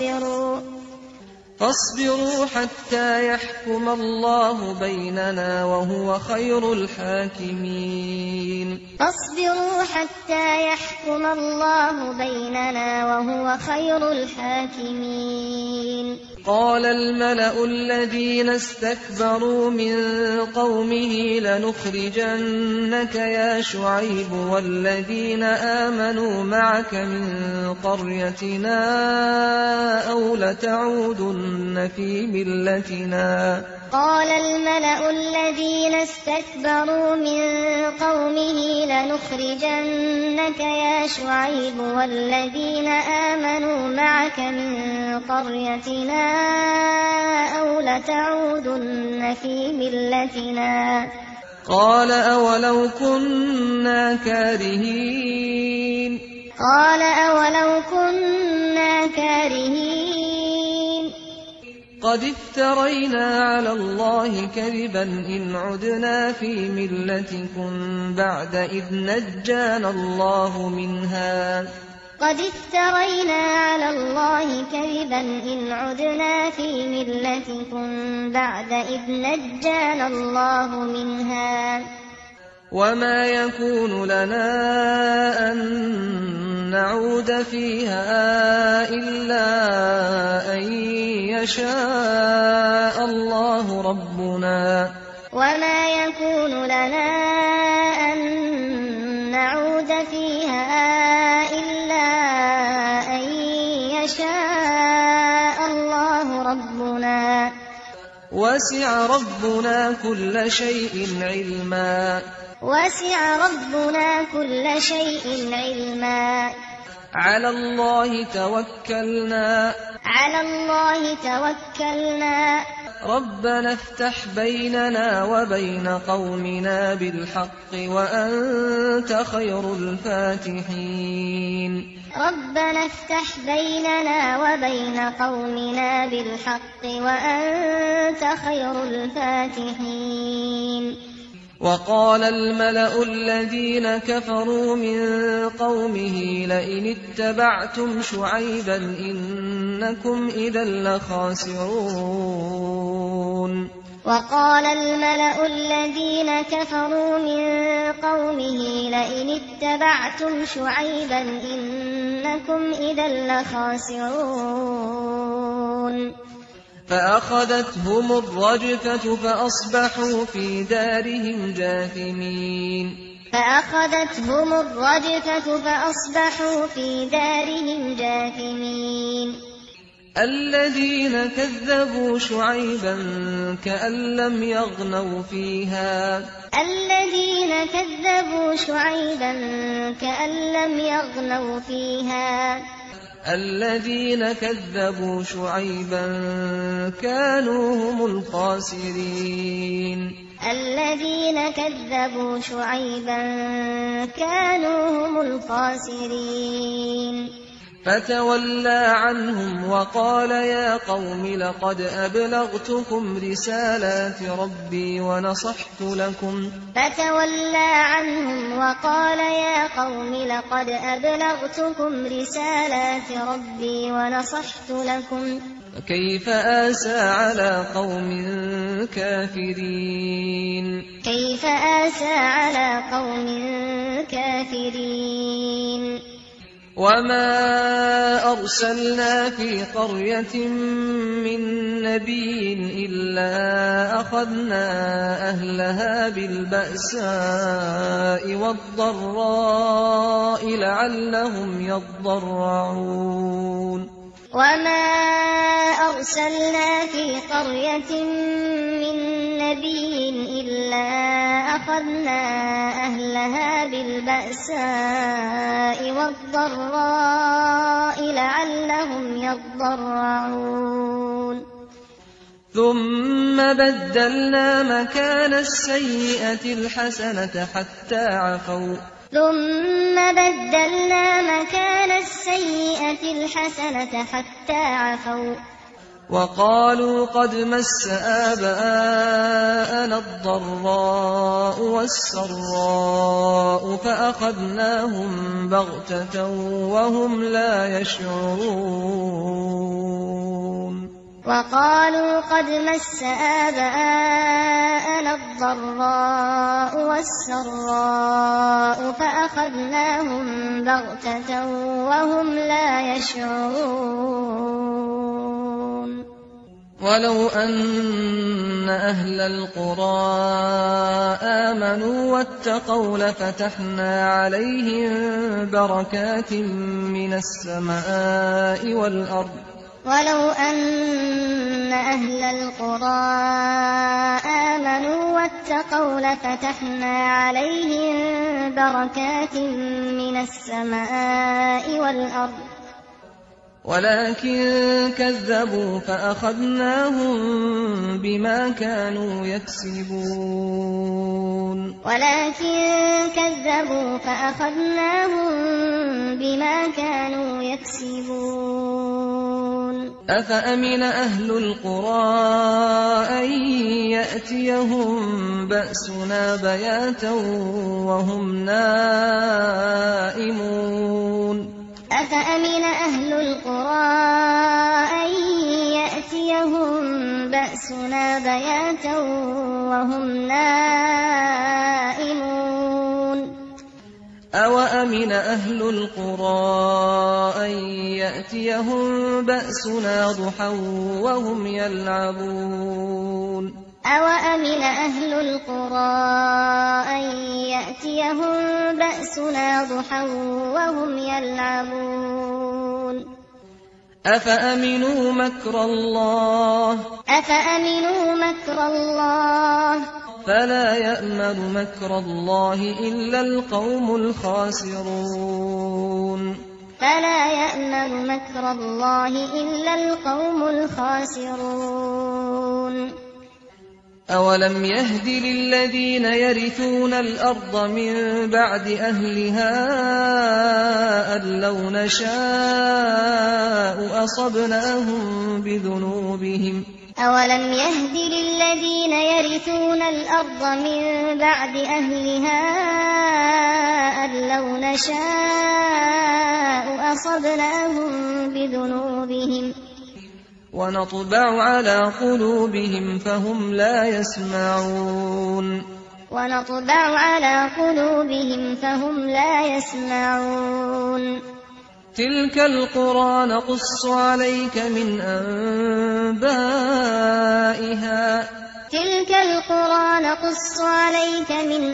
فاصبروا حتى يحكم الله بيننا وهو خير الحاكمين قال الملأ الذين استكبروا من قومه لنخرجنك يا شعيب والذين آمنوا معك من قريتنا أو لتعودن في ملتنا قال الملأ الذين استكبروا من قومه لنخرجنك يا شعيب والذين آمنوا معك من قريتنا أو لتعودن في ملتنا قال أولو كنا كارهين قد افترينا على الله كذبا إن عدنا في ملتكم بعد إذ نجانا الله منها وما يكون لنا أن نعود فيها إلا أن يشاء الله ربنا وسع ربنا كل شيء علما على الله توكلنا ربنا افتح بيننا وبين قومنا بالحق وأنت خير الفاتحين وقال الملأ الذين كفروا من قومه لئن اتبعتم شعيبا إنكم إذا لخاسرون وقال الملأ الذين كفروا من قومه لئن اتبعتم شعيبا إنكم إذا لخاسرون فأخذتهم الرجفة فأصبحوا في دارهم جاثمين فأخذتهم الرجفة فأصبحوا في دارهم جاثمين الذين كذبوا شعيبا كأن لم يغنوا فيها الذين كذبوا شعيبا كأن لم يغنوا فيها الذين كذبوا شعيبا كانوا هم الخاسرين الذين كذبوا شعيبا كانوا هم الخاسرين فتولى عنهم وقال يا قوم لقد أبلغتكم رسالات ربي ونصحت لكم فتولى عنهم وقال يا قوم لقد أبلغتكم رسالات ربي ونصحت لكم فكيف آسى على قوم كافرين كيف آسى على قوم كافرين وما أرسلنا في قرية من نبي إلا أخذنا أهلها بالبأساء والضراء لعلهم يضرعون وما أرسلنا في قرية من نبي إلا أخذنا أهلها بالبأساء والضراء لعلهم يضرعون ثم بدلنا مكان السيئة الحسنة حتى عفوا ثم بدلنا مكان السيئة الحسنة حتى عفوا وقالوا قد مس آباءنا الضراء والسراء فأخذناهم بغتة وهم لا يشعرون وقالوا قد مس آباءنا الضراء والسراء فأخذناهم بغتة وهم لا يشعرون ولو أن أهل القرى آمنوا واتقوا لفتحنا عليهم بركات من السماء والأرض ولو أن أهل القرى آمنوا واتقوا لفتحنا عليهم بركات من السماء والأرض ولكن كذبوا فأخذناهم بما كانوا يكسبون ولكن كذبوا فأخذناهم بما كانوا يكسبون أفأمن أهل القرى أن يأتيهم بأسنا بياتا وهم نائمون أفأمن أهل القرى أن يأتيهم بأسنا بياتا وهم نائمون أوأمن أهل القرى أن يأتيهم بأسنا ضحى وهم يلعبون أوأمن أهل القرى أن يأتيهم بأسنا ضحى وهم يلعبون أفأمنوا مكر الله فلا يأمن مكر الله إلا القوم الخاسرون فلا يأمن مكر الله إلا القوم الخاسرون أولم يهد للذين يرثون الأرض من بعد أهلها أن لو نشاء أصبناهم بذنوبهم أولم يهد للذين يرثون الأرض من بعد أهلها أن لو نشاء أصبناهم بذنوبهم ونطبع على قلوبهم فهم لا يسمعون تلك القرى نقص عليك من أنبائها تلك القرى نقص عليك من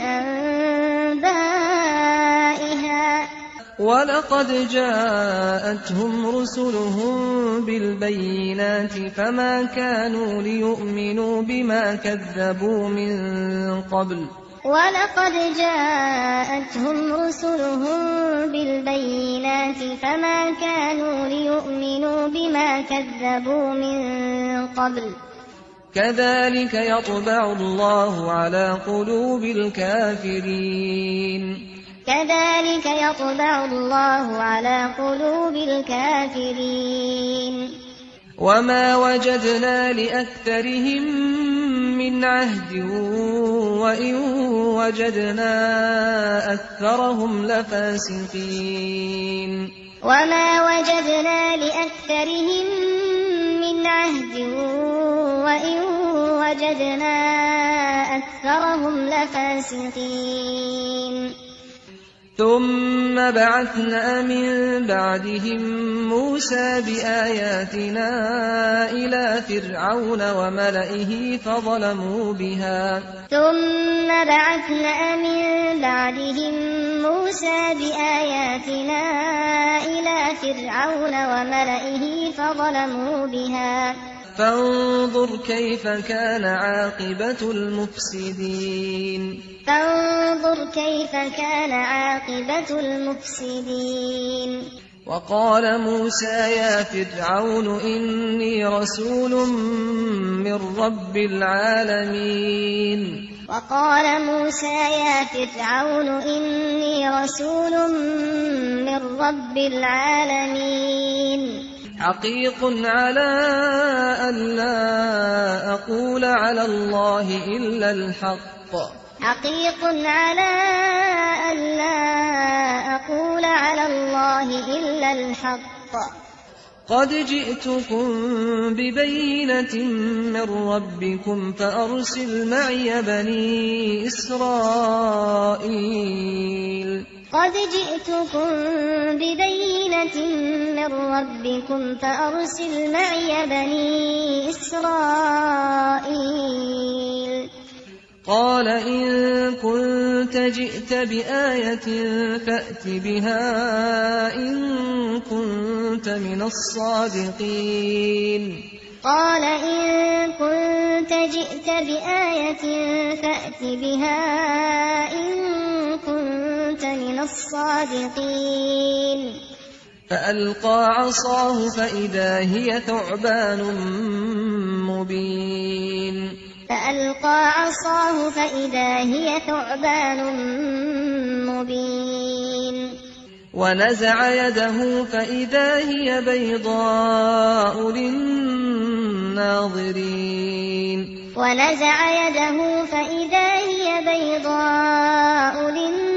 أنبائها ولقد جاءتهم رسلهم بالبينات فما كانوا ليؤمنوا بما كذبوا من قبل ولقد جاءتهم رسلهم بالبينات فما كانوا ليؤمنوا بما كذبوا من قبل كذلك يطبع الله على قلوب الكافرين كذلك يطبع الله على قلوب الكافرين وما وجدنا لأكثرهم من عهد وإن وجدنا أكثرهم لفاسقين وما وجدنا لأكثرهم من عهد وإن وجدنا أكثرهم لفاسقين ثم بعثنا من بعدهم موسى بآياتنا إلى فرعون وملئه فظلموا بها ثم بعثنا من بعدهم موسى بآياتنا إلى فرعون وملئه فظلموا بها فانظر كيف كان عاقبة المفسدين فانظر كيف كان عاقبة المفسدين وقال موسى يا فرعون إني رسول من رب العالمين وقال موسى يا فرعون إني رسول من رب العالمين حقيق على ألا أقول على الله إلا الحق حقيق على ألا أقول على الله إلا الحق قد جئتكم ببينة من ربكم فأرسل معي بني إسرائيل قد جئتكم ببينة من ربكم فأرسل معي بني إسرائيل قال إن كنت جئت بآية فأت بها إن كنت من الصادقين قال إن كنت جئت بآية فأت بها إن كنت من الصادقين فألقى عصاه فإذا هي ثعبان مبين فألقى عصاه فإذا هي ثعبان مبين ونزع يده فإذا هي بيضاء للناظرين ونزع يده فإذا هي بيضاء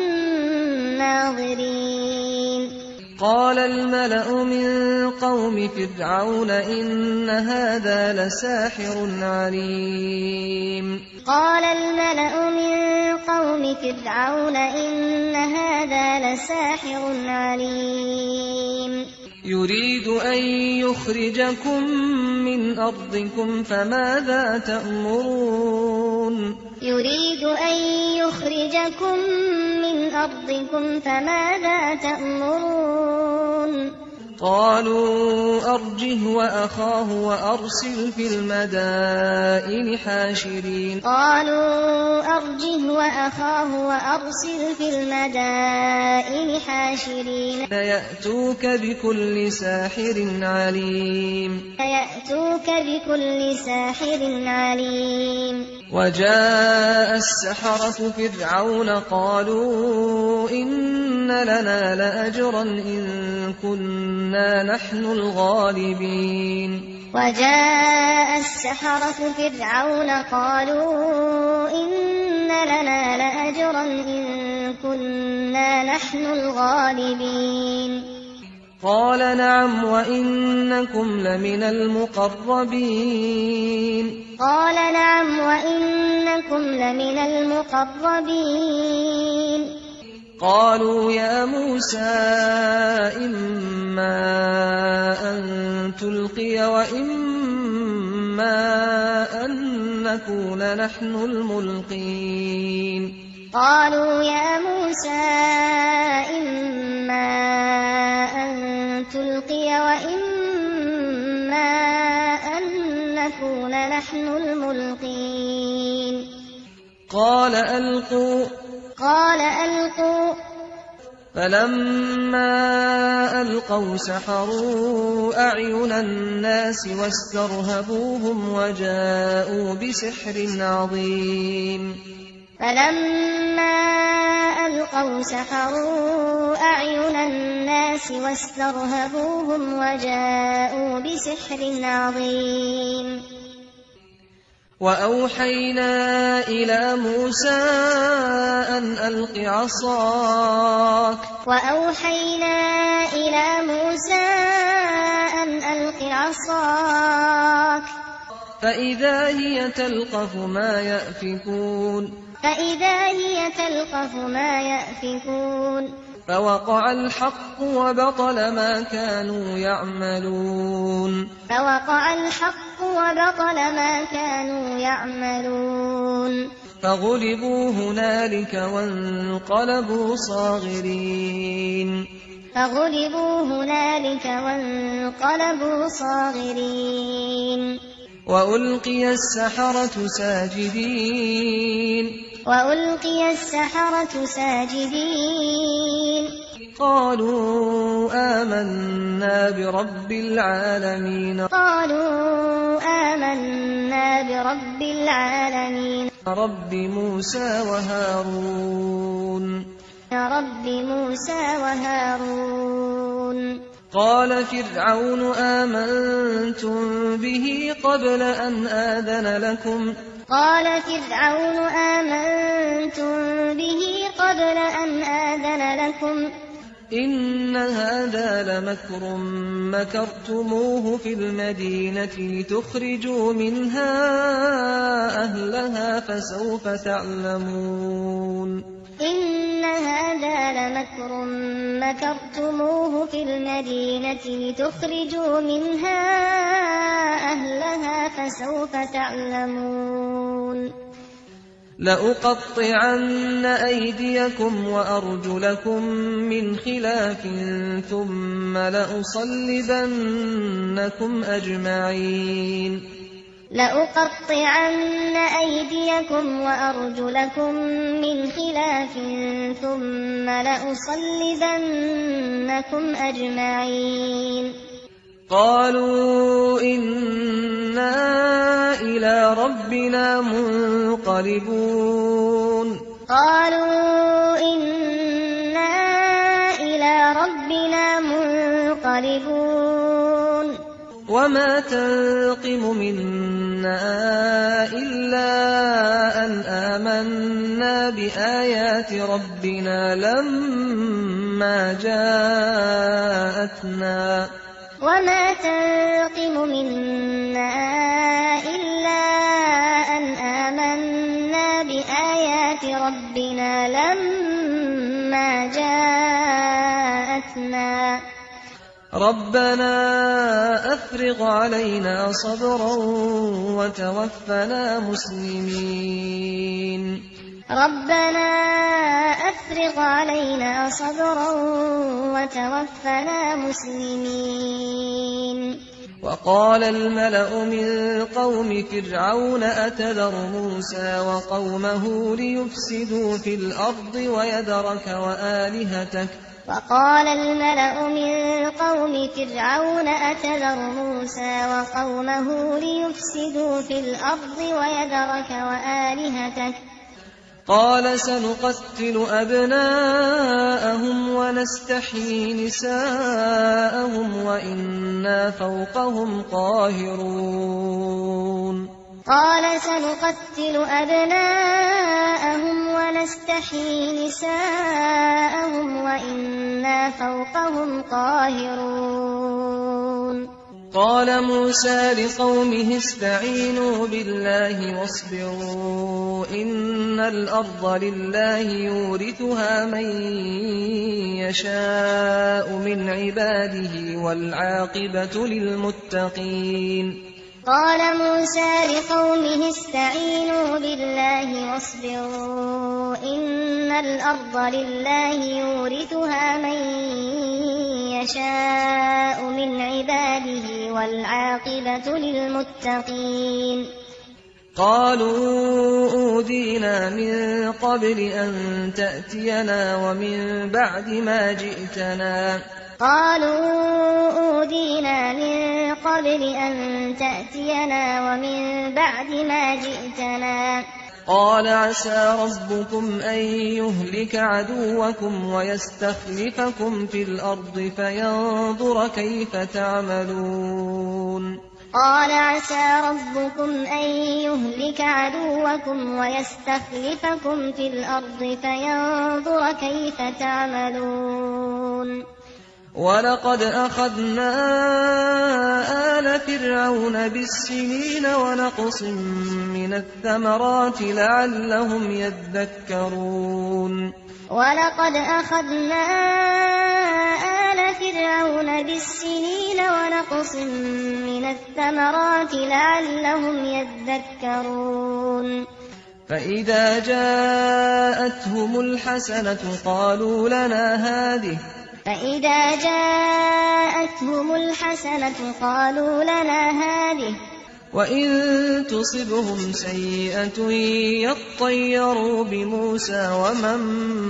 للناظرين قال الملأ من قوم فرعون إن هذا لساحر عليم قال الملأ من قوم فرعون إن هذا لساحر عليم يريد أن يخرجكم من أرضكم فماذا تأمرون يريد أن يخرجكم من أرضكم فماذا تأمرون قالوا أرجه وأخاه وأرسل في المدائن حاشرين قالوا أرجه وأخاه وأرسل في المدائن حاشرين فيأتوك بكل ساحر عليم فيأتوك بكل ساحر عليم وجاء السحرة فرعون قالوا إن لنا لأجرا إن كنا نحن الغالبين وجاء السحرة فرعون قالوا إن لنا لأجرا إن كنا نحن الغالبين قال نعم وإنكم لمن المقربين قال نعم وإنكم لمن المقربين قالوا يا موسى إما أن تلقي وإما أن نكون نحن الملقين قالوا يا موسى إما أن تلقي وإما أن نكون نحن الملقين قال ألقوا فلما ألقوا سحروا أعين الناس واسترهبوهم وجاءوا بسحر عظيم فلما ألقوا سحروا أعين الناس واسترهبوهم وجاءوا بسحر عظيم وأوحينا إلى موسى أن ألق عصاك فإذا هي تلقف ما يأفكون فوقع الحق وبطل ما كانوا يعملون فغلبوا هنالك وانقلبوا صاغرين وألقي السحرة ساجدين قالوا آمنا برب العالمين رب موسى وهارون قال فرعون آمنتم به قبل أن آذن لكم إن هذا لمكر مكرتموه في المدينة لتخرجوا منها أهلها فسوف تعلمون لأقطعن أيديكم وأرجلكم من خلاف ثم لأصلبنكم أجمعين قالوا إنا إلى ربنا منقلبون وما تنقم منا إلا أن آمنا بآيات ربنا لما جاءتنا ربنا أفرغ علينا صبرا وتوفنا مسلمين وقال الملأ من قوم فرعون أتذر موسى وقومه ليفسدوا في الأرض ويذرك وآلهتك قال سنقتل أبناءهم ونستحيي نساءهم وإنا فوقهم قاهرون قال موسى لقومه استعينوا بالله واصبروا إن الأرض لله يورثها من يشاء من عباده والعاقبة للمتقين. قال موسى لقومه استعينوا بالله واصبروا إن الأرض لله يورثها من يشاء من عباده والعاقبة للمتقين. قالوا أوذينا من قبل أن تأتينا ومن بعد ما جئتنا. قبل أن تأتينا ومن بعد ما جئتنا. قال عسى ربكم أن يهلك عدوكم ويستخلفكم في الأرض فينظر كيف تعملون. قال عسى ربكم أن يهلك عدوكم ويستخلفكم في الأرض فينظر كيف تعملون. ولقد أخذنا آل فرعون بالسنين ونقص من الثمرات لعلهم يذكرون. ولقد أخذنا آل فرعون بالسنين ونقص من الثمرات لعلهم يذكرون. فإذا جاءتهم الحسنة قالوا لنا هذه وإن تصبهم سيئة يطيروا بموسى ومن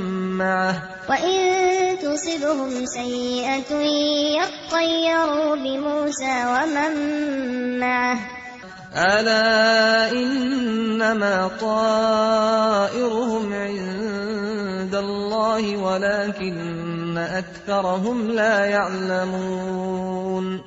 معه ألا إنما طائرهم عند الله ولكن أكثرهم لا يعلمون.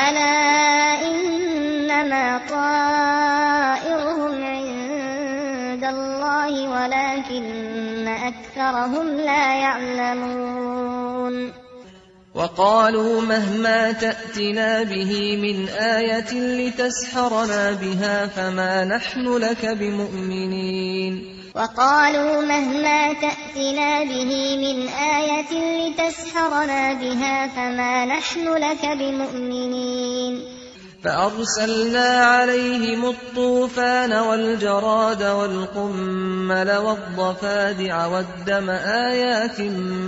وقالوا مهما تأتنا به من آية لتسحرنا بها فما نحن لك بمؤمنين. فأرسلنا عليهم الطوفان والجراد والقمل والضفادع والدم آيات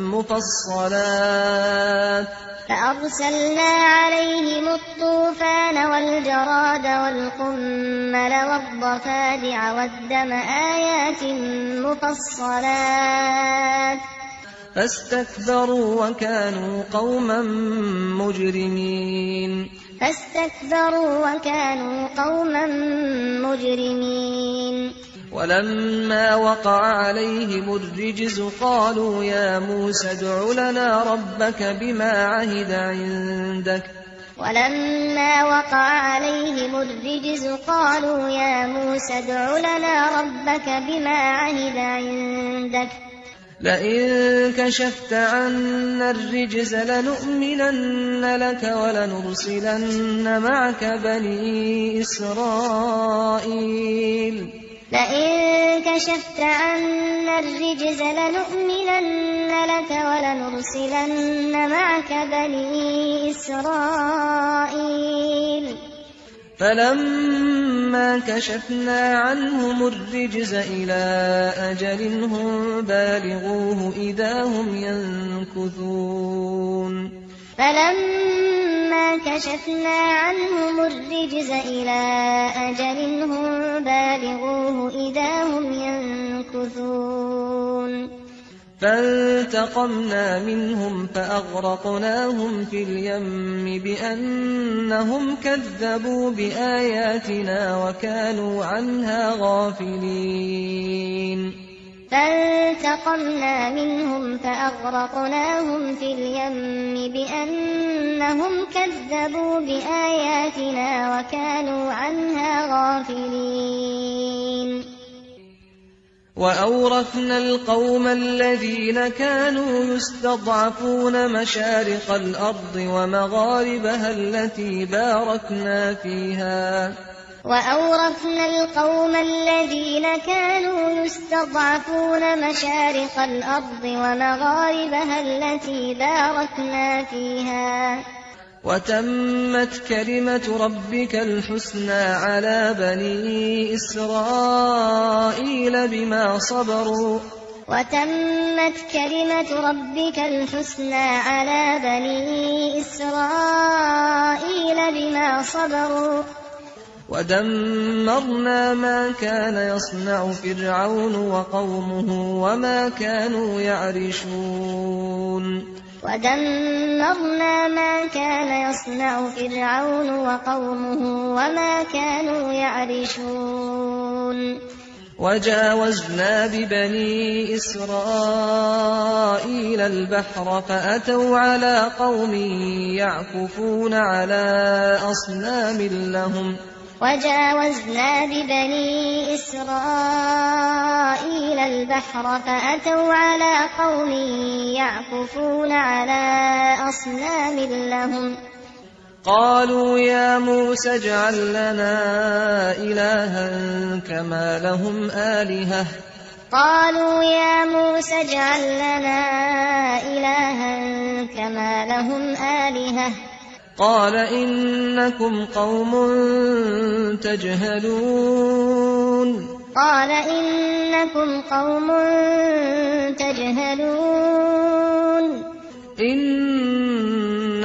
مفصلات فاستكبروا وكانوا قوما مجرمين. ولما وقع عليهم الرجز قالوا يا موسى ادع لنا ربك بما عهد عندك لئن كشفت عنا الرجز لنؤمنن لك ولنرسلن معك بني إسرائيل. فلما كشفنا عنهم الرجز إلى أجل هم بالغوه إذا هم ينكثون. فانتقمنا منهم فأغرقناهم في اليم بأنهم كذبوا بآياتنا وكانوا عنها غافلين. وأورثنا القوم الذين كانوا يستضعفون مشارق الأرض ومغاربها التي باركنا فيها وأورثنا القوم الذين كانوا يستضعفون مشارق الأرض ومغاربها التي باركنا فيها وتمت كلمة ربك الحسنى على بني إسرائيل بما صبروا وتمت كلمة ربك الحسنى على بني إسرائيل بما صبروا ودمرنا ما كان يصنع فرعون وقومه وما كانوا يعرشون ودمرنا ما كان يصنع فرعون وقومه وما كانوا يعرشون وجاوزنا ببني إسرائيل البحر فأتوا على قوم يعكفون على أصنام لهم وجاوزنا ببني إسرائيل البحر فأتوا على قوم يعكفون على أصنام لهم قالوا يا موسى اجعل لنا إلها كما لهم آلهة قالوا يا موسى اجعل لنا إلها كما لهم آلهة قال إنكم قوم تجهلون قال إنكم قوم تجهلون إن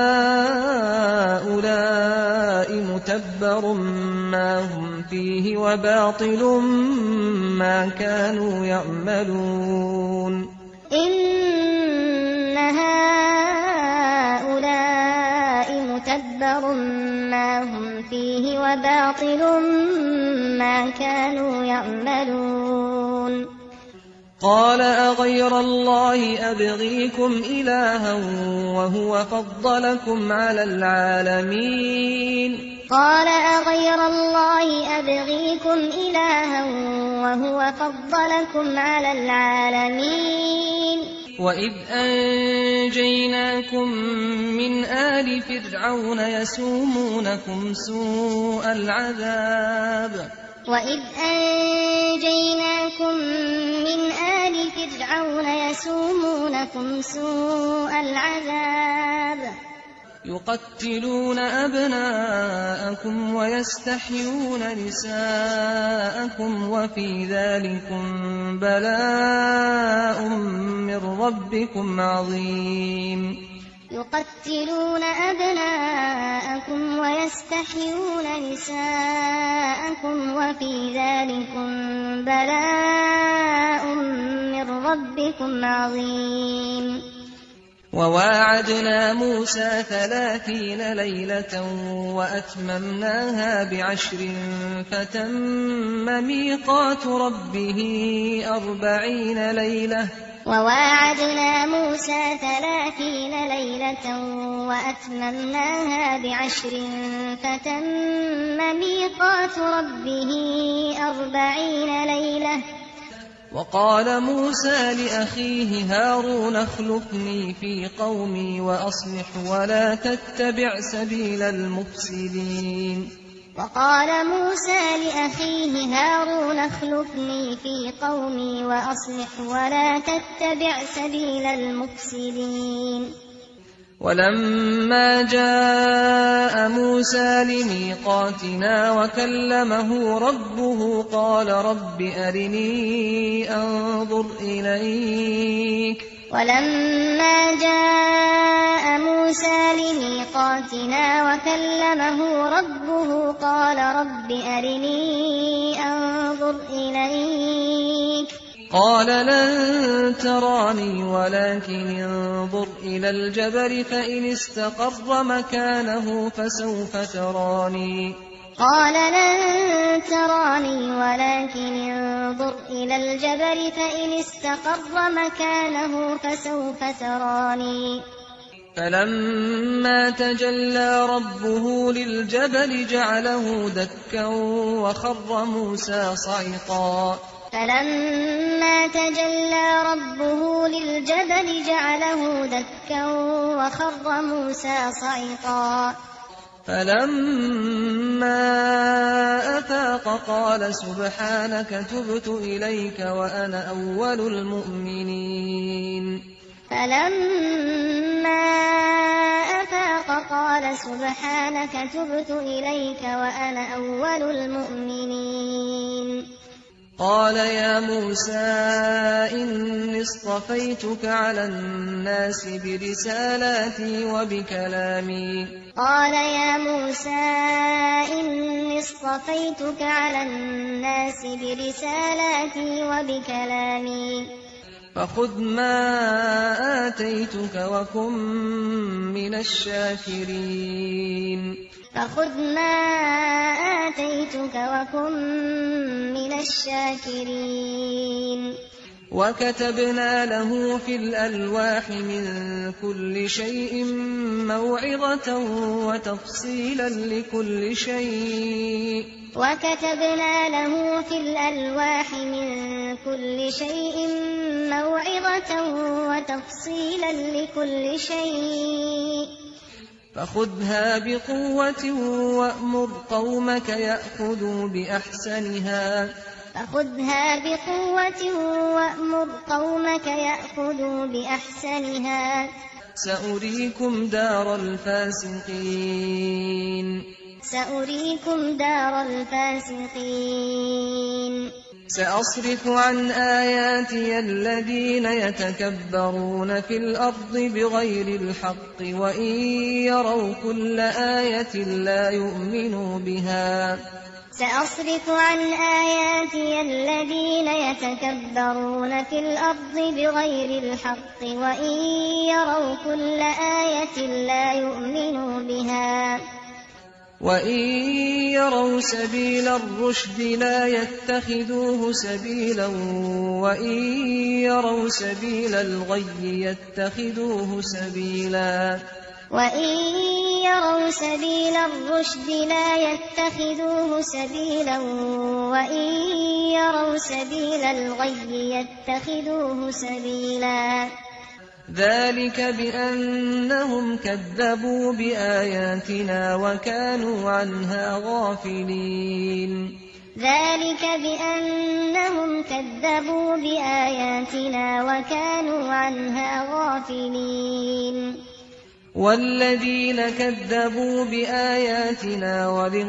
هؤلاء متبر ما هم فيه وباطل ما كانوا يعملون إن هؤلاء متبر ما هم فيه وباطل ما كانوا يعملون قال أغير الله أبغيكم إلها وهو فضلكم على العالمين قال أغير الله أبغيكم إلها وهو فضلكم على العالمين وإذ أنجيناكم من آل فرعون يسومونكم سوء العذاب وإذ أنجيناكم من آل فرعون يسومونكم سوء العذاب يقتلون أبناءكم ويستحيون نساءكم وفي ذلكم بلاء من ربكم عظيم يقتلون أبناءكم ويستحيون نساءكم وفي ذلكم بلاء من ربكم عظيم وواعدنا موسى 30 ليلة وأتممناها ب10 فتم ميقات ربه 40 ليلة وواعدنا موسى 30 ليلة وأتممناها ب10 فتم ميقات ربه 40 ليلة وقال موسى لأخيه هارون اخلفني في قومي وأصلح ولا تتبع سبيل المفسدين وقال موسى لأخيه هارون اخلفني في قومي وأصلح ولا تتبع سبيل المفسدين ولما جاء موسى لميقاتنا وكلمه ربه قال رب أرني أنظر إليك ولما جاء موسى لميقاتنا وكلمه ربه قال رب أرني أنظر إليك قال لن تراني ولكن انظر إلى الجبل فإن استقر مكانه فسوف تراني قال لن تراني ولكن انظر إلى الجبل فإن استقر مكانه فسوف تراني فلما تجلى ربه للجبل جعله دكا وخر موسى صعقا فلما تجلى ربه للجبل جعله دكا وخر موسى صعقا فلما أفاق قال سبحانك تبت إليك وأنا أول المؤمنين. فلما أفاق قال سبحانك تبت إليك وأنا أول المؤمنين. قال يا موسى إني اصطفيتك على الناس برسالاتي وبكلامي. قال يا موسى إني اصطفيتك على الناس برسالاتي وبكلامي. فخذ ما آتيتك وكن من الشاكرين. فخذ ما آتيتك وكن من الشاكرين. وكتبنا له في الألواح من كل شيء موعظة وتفصيلا لكل شيء. وكتبنا له في الألواح من كل شيء موعظة وتفصيلا لكل شيء. فخذها بقوة وأمر قومك يأخذوا بأحسنها. فخذها بقوة وأمر قومك يأخذوا بأحسنها. سأريكم دار الفاسقين. سأريكم دار الفاسقين. سأصرف عن آياتي الذين يتكبرون في الأرض بغير الحق وإن يروا كل آية لا يؤمنوا بها. سأصرف عن آياتي الذين يتكبرون في الأرض بغير الحق وإن يروا كل آية لا يؤمنوا بها. وإن يروا سبيل الرشد لا يتخذوه سبيلا وإن يروا سبيل الغي يتخذوه سبيلا. وإن يروا سبيل الرشد لا يتخذوه سبيلا وإن يروا سبيل الغي يتخذوه سبيلا. ذلك بأنهم كذبوا بآياتنا وكانوا عنها غافلين. ذلك بأنهم كذبوا بآياتنا وكانوا عنها غافلين. والذين كذبوا بآياتنا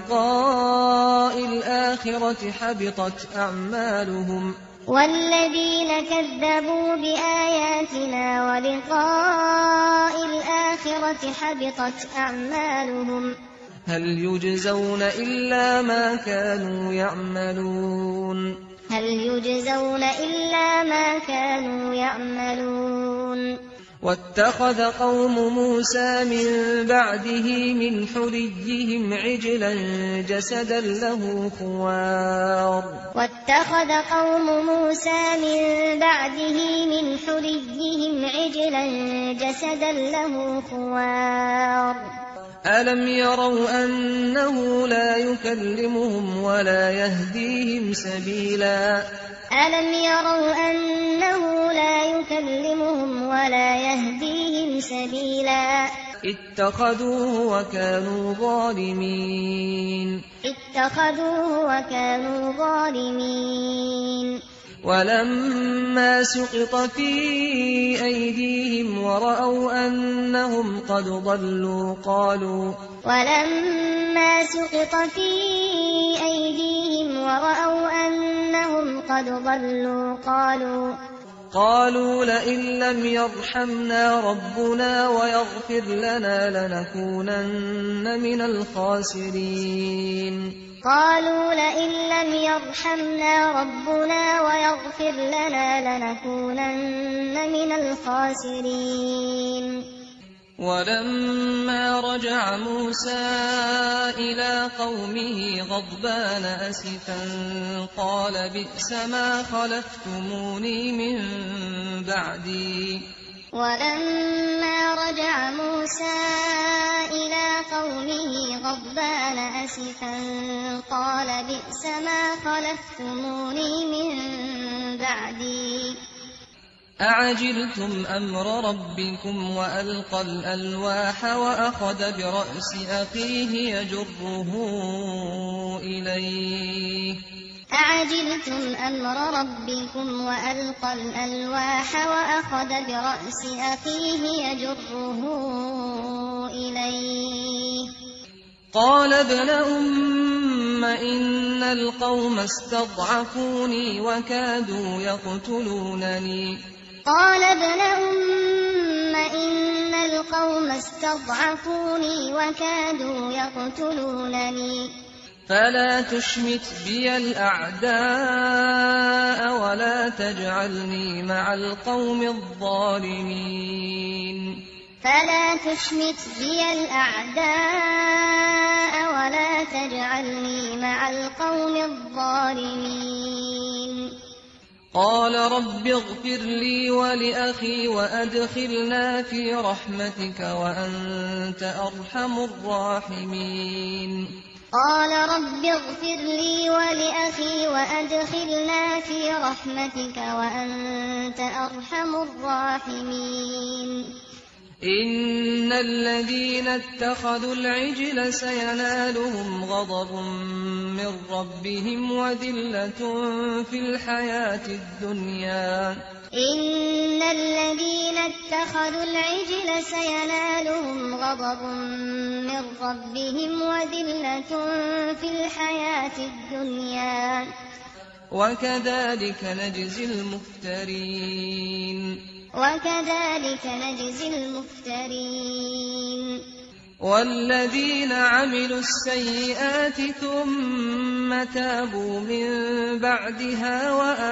ولقاء الآخرة حبطت أعمالهم. والذين كذبوا بآياتنا ولقاء الآخرة حبطت أعمالهم. هل يجزون إلا ما كانوا يعملون. هل يجزون إلا ما كانوا يعملون. واتخذ قوم موسى من بعده من حليهم عجلا جسدا له خوار. واتخذ قوم موسى من بعده من حليهم عجلا جسدا له خوار. ألم يروا أنه لا يكلمهم ولا يهديهم سبيلا. ألم يروا أنه لا يكلمهم ولا يهديهم سبيلا. اتخذوه وكانوا ظالمين. اتخذوه وكانوا ظالمين. ولما سقط في أيديهم ورأوا أنهم قد ضلوا قالوا. ولما سقط في أيديهم ورأوا أنهم قد ضلوا قالوا لئن لم يرحمنا ربنا ويغفر لنا لنكونن من الخاسرين. قالوا لئن لم يرحمنا ربنا ويغفر لنا لنكونن من الخاسرين. ولما رجع موسى إلى قومه غضبان أسفا قال بئس ما خلفتموني من بعدي. ولما رجع موسى إلى قومه غضبان أسفا قال بئس ما خلفتموني من بعدي. أعجلتم أمر ربكم وألقى الألواح وأخذ برأس أخيه يجره إليه أعجلتم أمر ربكم وألقى الألواح وأخذ برأس أخيه يجره إليه قال ابن أم إن القوم استضعفوني وكادوا يقتلونني قال ابن أم إن القوم استضعفوني وكادوا يقتلونني فلا تشمت بي الأعداء ولا تجعلني مع القوم الظالمين فلا تشمت بي الأعداء ولا تجعلني مع القوم الظالمين قال رب اغفر لي ولأخي وأدخلنا في رحمتك وأنت أرحم الراحمين قال رب اغفر لي ولأخي وأدخلنا في رحمتك وأنت أرحم الراحمين إن الذين اتخذوا العجل سينالهم غضب من ربهم وذلة في الحياة الدنيا إن الذين اتخذوا العجل سينالهم غضب من ربهم وذلة في الحياة الدنيا وكذلك نجزي المفترين والذين عملوا السيئات ثم تابوا من بعدها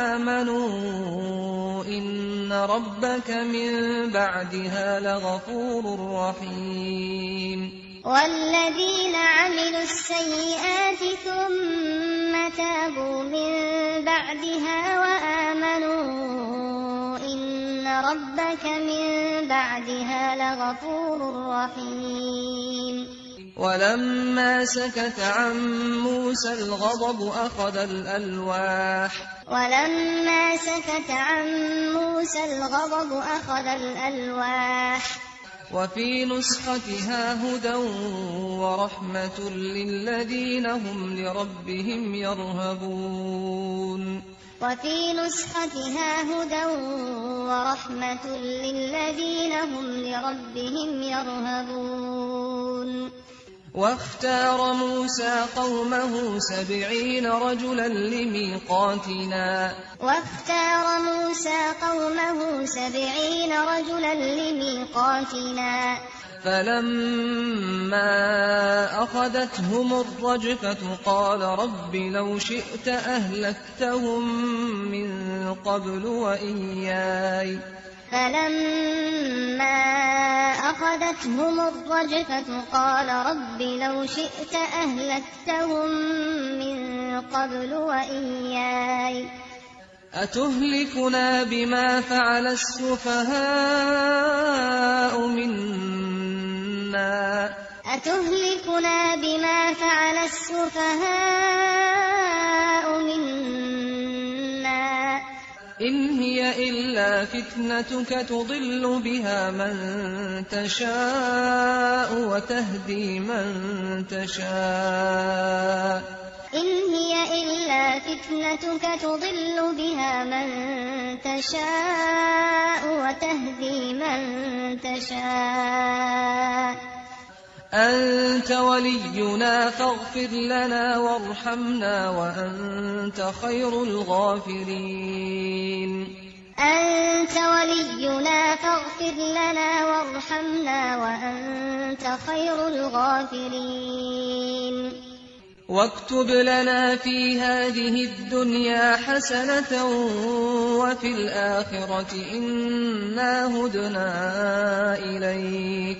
وآمنوا إن ربك من بعدها لغفور رحيم والذين عملوا السيئات ثم تابوا من بعدها وآمنوا إن ربك من بعدها لغفور رحيم ولما سكت عن موسى الغضب أخذ الألواح وفي نسختها هدى ورحمة للذين هم لربهم يرهبون واختار موسى قومه 70 رجلا لميقاتنا فلما أخذتهم الرجفة قال رب لو شئت أهلكتهم من قبل وإياي أتهلكنا بما فعل السفهاء منا إن هي إلا فتنتك تضل بها من تشاء وتهدي من تشاء أنت ولينا فاغفر لنا وارحمنا وأنت خير الغافرين واكتب لنا في هذه الدنيا حسنة وفي الآخرة إنا هدنا إليك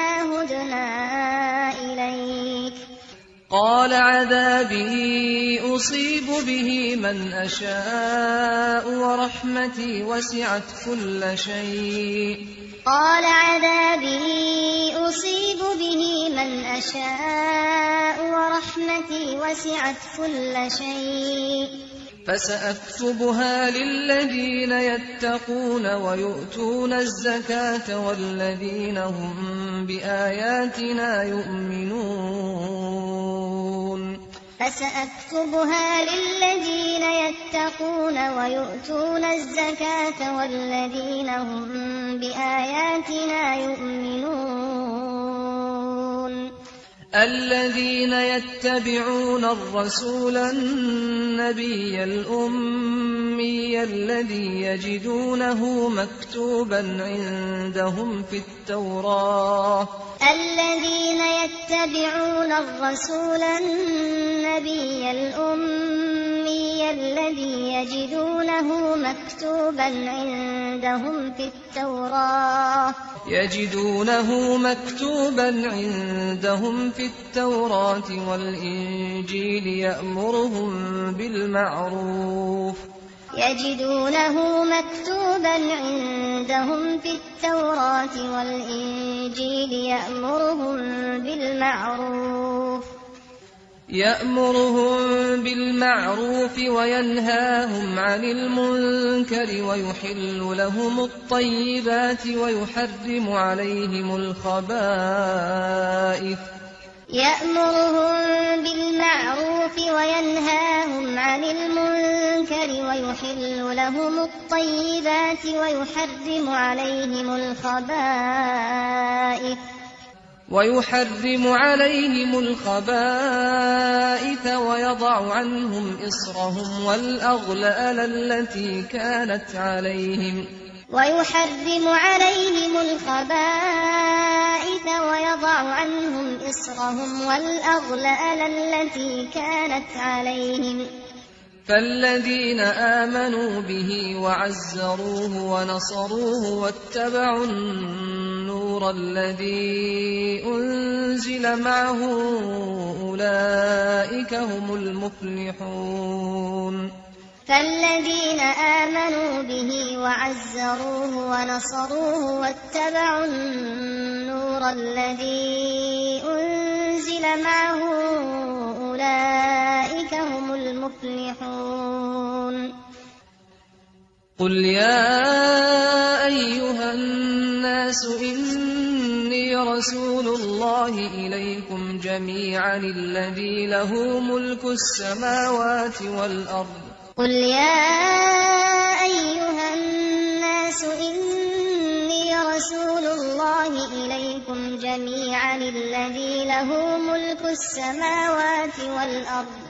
قال عذابي أصيب به من أشاء ورحمتي وسعت كل شيء. قال عذابي أصيب به من أشاء ورحمتي وسعت كل شيء. فسأكتبها للذين يتقون ويؤتون الزكاة والذين هم بآياتنا يؤمنون. فسأكتبها للذين يتقون ويؤتون الزكاة والذين هم بآياتنا يؤمنون. الذين يتبعون الرسول النبي الأمي الذي يجدونه مكتوبا عندهم في التوراة. الذين يتبعون الرسول النبي الأمي الذي يجدونه مكتوبا عندهم في التوراة. يجدونه مكتوبا عندهم في التوراة والإنجيل يجدونه مكتوبا عندهم في التوراة والإنجيل يأمرهم بالمعروف وينهاهم عن المنكر ويحل لهم الطيبات ويحرم عليهم الخبائث. يأمرهم بالمعروف وينهاهم عن المنكر ويحل لهم الطيبات ويحرم عليهم الخبائث ويضع عنهم إصرهم والأغلال التي كانت عليهم. ويحرم عليهم الخبائث ويضع عنهم إصرهم والأغلال التي كانت عليهم. فالذين آمنوا به وعزروه ونصروه واتبعوا النور الذي أنزل معه أولئك هم المفلحون. فالذين آمنوا به وعزروه ونصروه واتبعوا النور الذي أنزل معه أولئك هم المفلحون. قل يا أيها الناس إني رسول الله إليكم جميعا الذي له ملك السماوات والأرض. قل يا أيها الناس إني رسول الله إليكم جميعا الذي له ملك السماوات والأرض.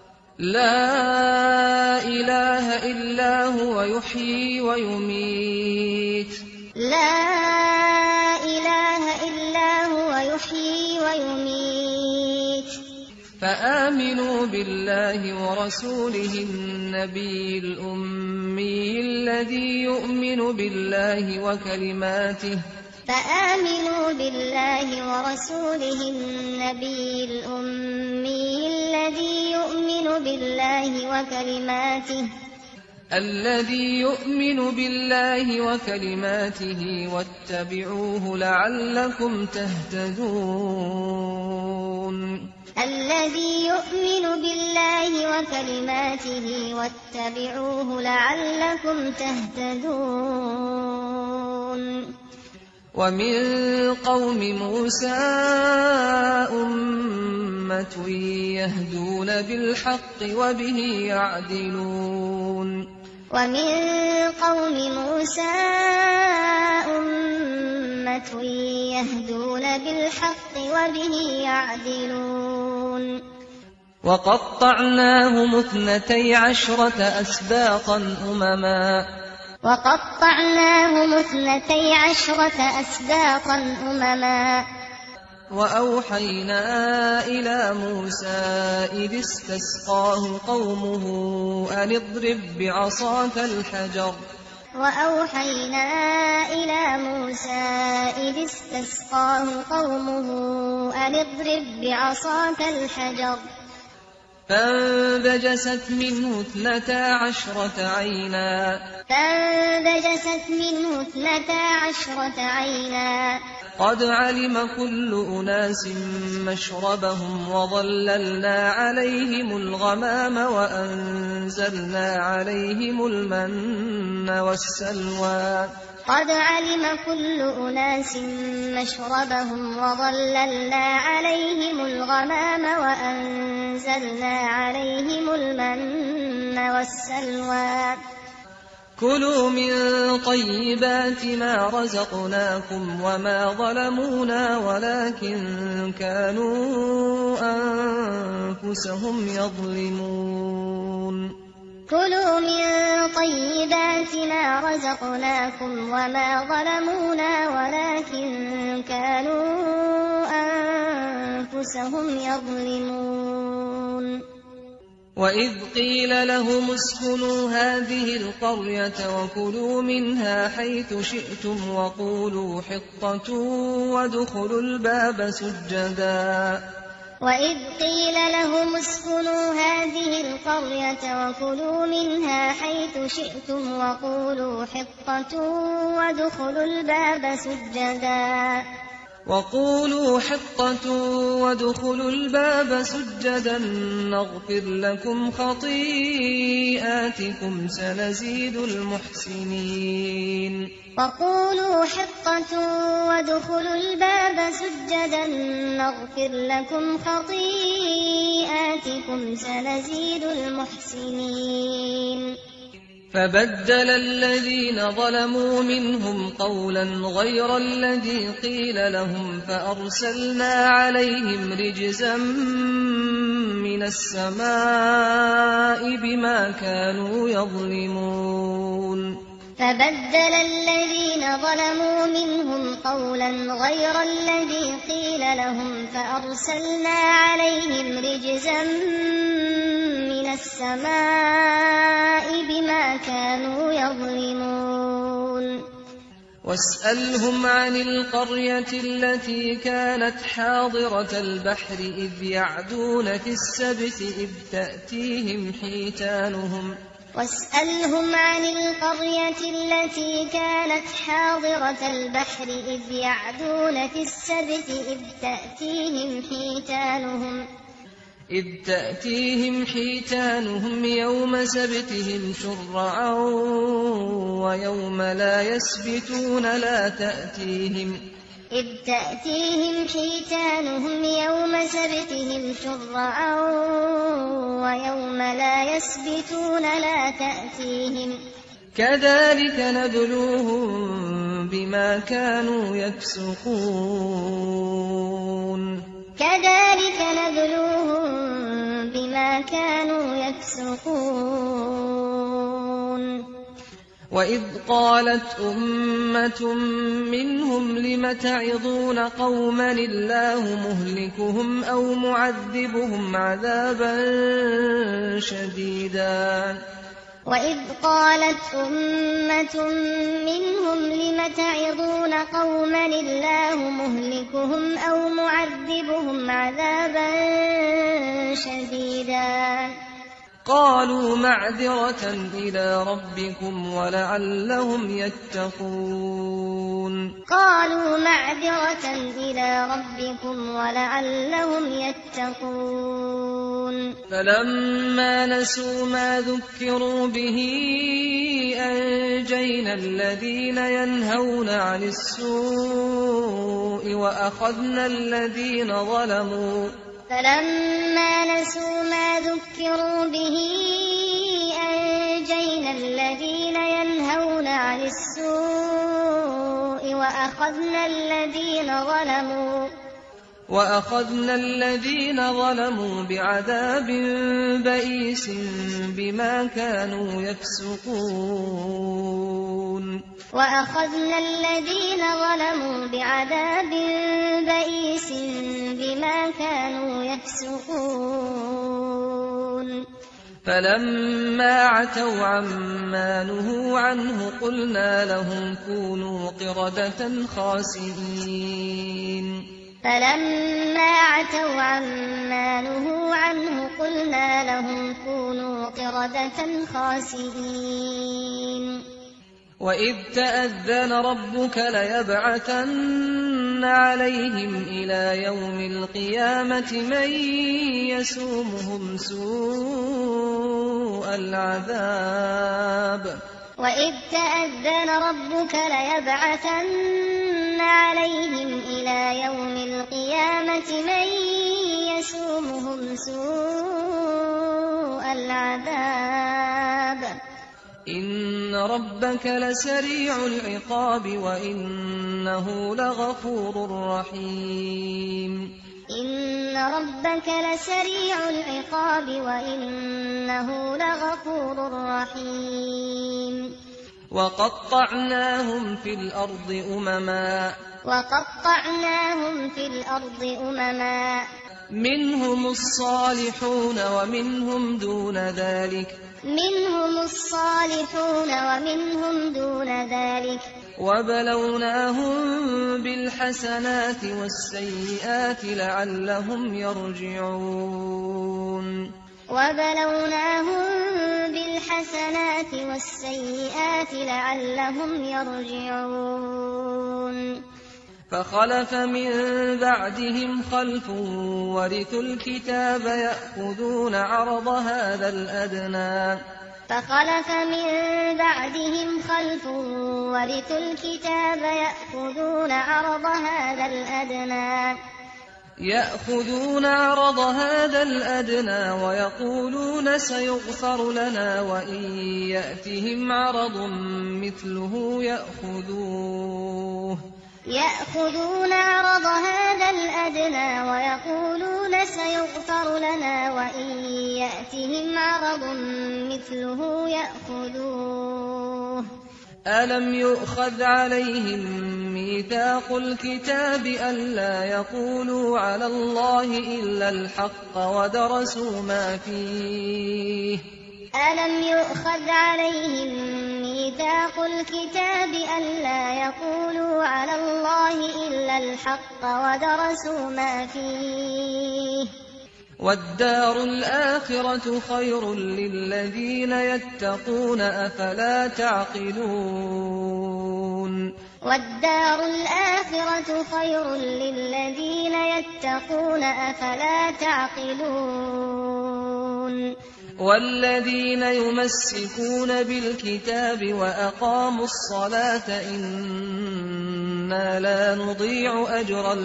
لا إله إلا هو يحيي ويميت. لا إله إلا هو يحيي ويميت. فآمنوا بالله ورسوله النبي الأمي الذي يؤمن بالله وكلماته. فآمنوا بالله ورسوله النبي الأمي الذي يؤمن بالله وكلماته واتبعوه لعلكم تهتدون. الذي يؤمن بالله وكلماته واتبعوه لعلكم تهتدون. ومن قوم موسى أمة يهدون بالحق وبه يعدلون. ومن قوم موسى أمة يهدون بالحق وبه يعدلون. وقطعناهم 12 أسباطا أمما وأوحينا إلى موسى إذ استسقاه قومه أن اضرب بعصاك الحجر. وأوحينا إلى موسى إذ استسقاه قومه أن اضرب بعصاك الحجر. فانبجست منه 12 عينا قد علم كل أناس مشربهم وظللنا عليهم الغمام وأنزلنا عليهم المن والسلوى قد علم كل أناس مشربهم وظللنا عليهم الغمام وأنزلنا عليهم المن والسلوى كلوا من طيبات ما رزقناكم وما ظلمونا ولكن كانوا أنفسهم يظلمون كلوا من طيبات ما رزقناكم وما ظلمونا ولكن كانوا أنفسهم يظلمون وإذ قيل لهم اسكنوا هذه القرية وكلوا منها حيث شئتم وقولوا حطة وادخلوا الباب سجدا وإذ قيل لهم اسكنوا هذه القرية وكلوا منها حيث شئتم وقولوا حطة وادخلوا الباب سجدا نغفر لكم خطيئاتكم سنزيد المحسنين وقولوا حطة وادخلوا الباب سجدا نغفر لكم خطيئاتكم سنزيد المحسنين فبدل الذين ظلموا منهم قولا غير الذي قيل لهم فأرسلنا عليهم رجزا من السماء بما كانوا يظلمون فبدل الذين ظلموا منهم قولا غير الذي قيل لهم فأرسلنا عليهم رجزا من السماء بما كانوا يظلمون واسألهم عن القرية التي كانت حاضرة البحر إذ يعدون في السبت إذ تأتيهم حيتانهم واسألهم عن القرية التي كانت حاضرة البحر إذ يعدون في السبت إذ تأتيهم حيتانهم يوم سبتهم شرعا ويوم لا يسبتون لا تأتيهم إذ تأتيهم حيتانهم يوم سبتهم شرعا ويوم لا يسبتون لا تأتيهم كذلك نبلوهم بما كانوا يفسقون وإذ قالت أمة منهم لم تعظون قوما الله مهلكهم أو معذبهم عذابا شديدا وإذ قالت أمة منهم لم تعظون قوما الله مهلكهم أو معذبهم عذابا شديدا قالوا معذرة إلى ربكم ولعلهم يتقون فلما نسوا ما ذكروا به أنجينا الذين ينهون عن السوء وأخذنا الذين ظلموا وأخذنا الذين ظلموا بعذاب بئيس بما كانوا يفسقون فلما عتوا عما نهوا عنه قلنا لهم كونوا قردة خاسئين فلما عتوا عما نهوا عنه عنه قلنا لهم كونوا قردة خاسئين وإذ تأذن ربك ليبعثن عليهم إلى يوم القيامة من يسومهم سوء العذاب وإذ تأذن ربك ليبعثن عليهم إلى يوم القيامة من يسومهم سوء العذاب إن ربك لسريع العقاب وإنه لغفور رحيم إن ربك لسريع العقاب وإنه لغفور رحيم وقطعناهم في الأرض أمما منهم الصالحون ومنهم دون ذلك وبلوناهم بالحسنات والسيئات لعلهم يرجعون فخلف من بعدهم خلف ورثوا الكتاب يأخذون عرض هذا الأدنى ويقولون سيغفر لنا وإن يأتهم عرض مثله يأخذوه ألم يؤخذ عليهم ميثاق الكتاب ألا يقولوا على الله إلا الحق ودرسوا ما فيه والدار الآخرة خير للذين يتقون أفلا تعقلون والذين يمسكون بالكتاب وأقاموا الصلاة إنا لا نضيع أجر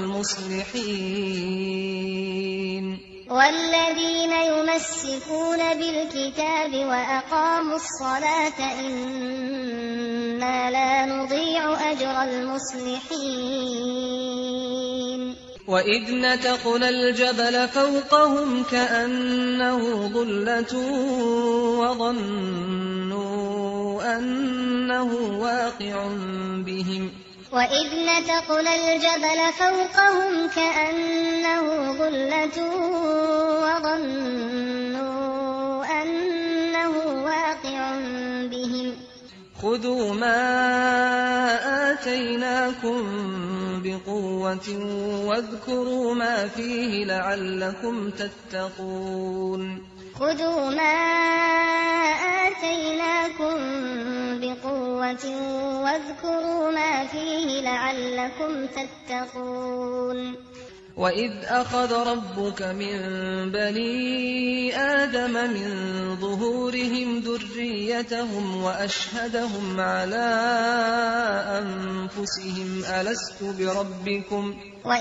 المصلحين وإذ نتقنا الجبل فوقهم كأنه ظلة وظنوا أنه واقع بهم خذوا ما آتيناكم بقوة واذكروا ما فيه لعلكم تتقون وإذ أخذ ربك من بني آدم من ظهورهم ذريتهم وأشهدهم على أنفسهم ألست بربكم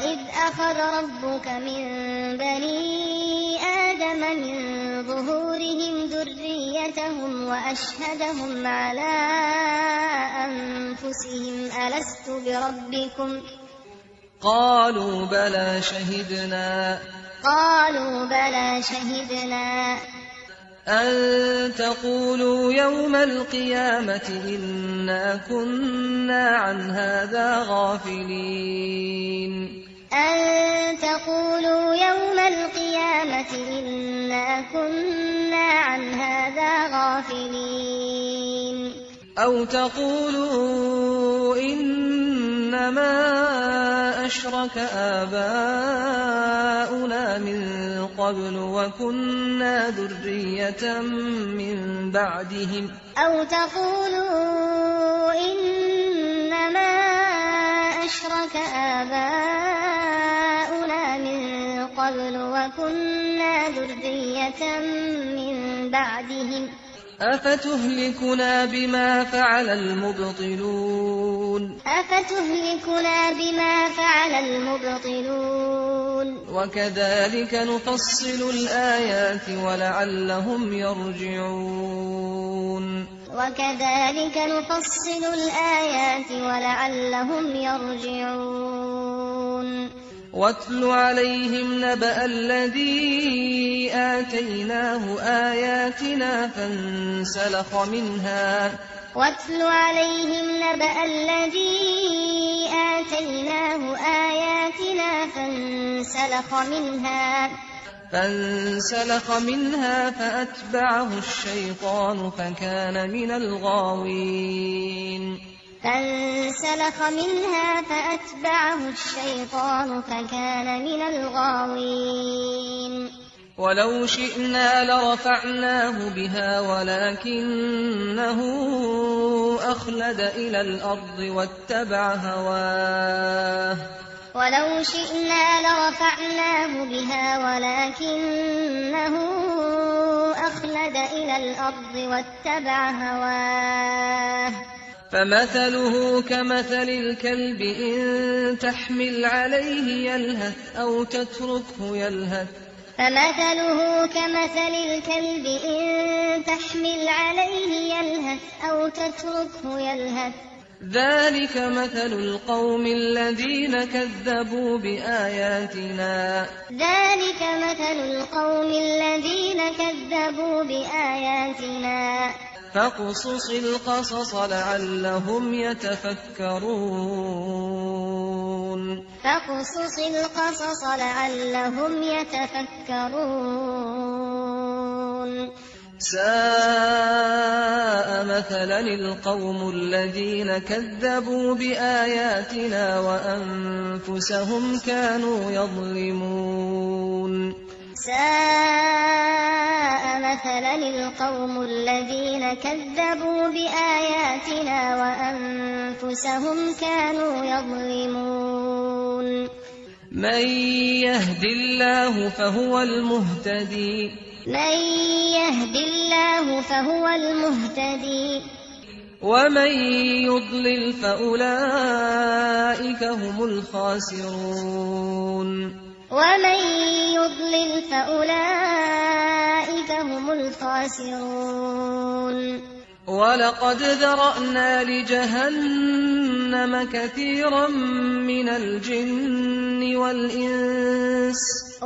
قالوا بلى شهدنا أن تقولوا يوم القيامة إنا كنا عن هذا غافلين أو تقولوا إنما أشرك آباؤنا من قبل وكنا ذرية من بعدهم أو تقولوا إنما أشرك آباؤنا من قبل وكنا ذرية من بعدهم أفتهلكنا بما فعل المبطلون وكذلك نفصل الآيات ولعلهم يرجعون واتل عليهم نبأ الذي آتيناه آياتنا فانسلخ منها فأتبعه الشيطان فكان من الغاوين ولو شئنا لرفعناه بها ولكنه أخلد إلى الأرض واتبع هواه فمثله كمثل الكلب إن تحمل عليه يلهث أو تتركه يلهث ذلك مثل القوم الذين كذبوا بآياتنا فاقصص القصص لعلهم يتفكرون ساء مثلا القوم الذين كذبوا بآياتنا وأنفسهم كانوا يظلمون من يهد الله فهو المهتدي ومن يضلل فأولئك هم الخاسرون ولقد ذرأنا لجهنم كثيرا من الجن والإنس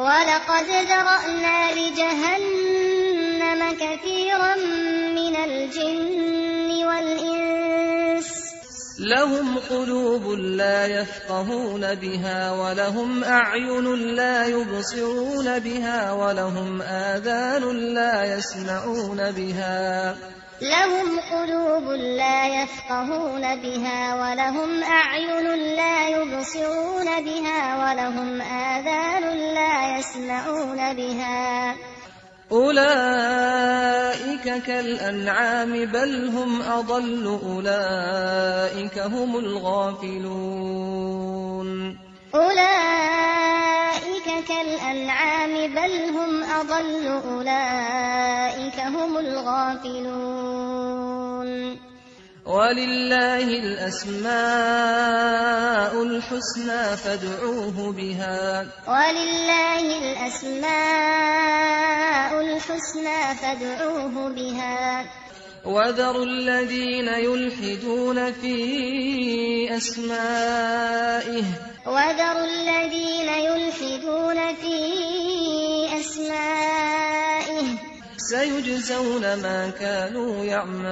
لهم قلوب لا يفقهون بها ولهم أعين لا يبصرون بها ولهم آذان لا يسمعون بها أولئك كالأنعام بل هم أضل أولئك هم الغافلون ولله الأسماء الحسنى فادعوه بها وذروا الذين يلحدون في أسمائه سيجزون ما كانوا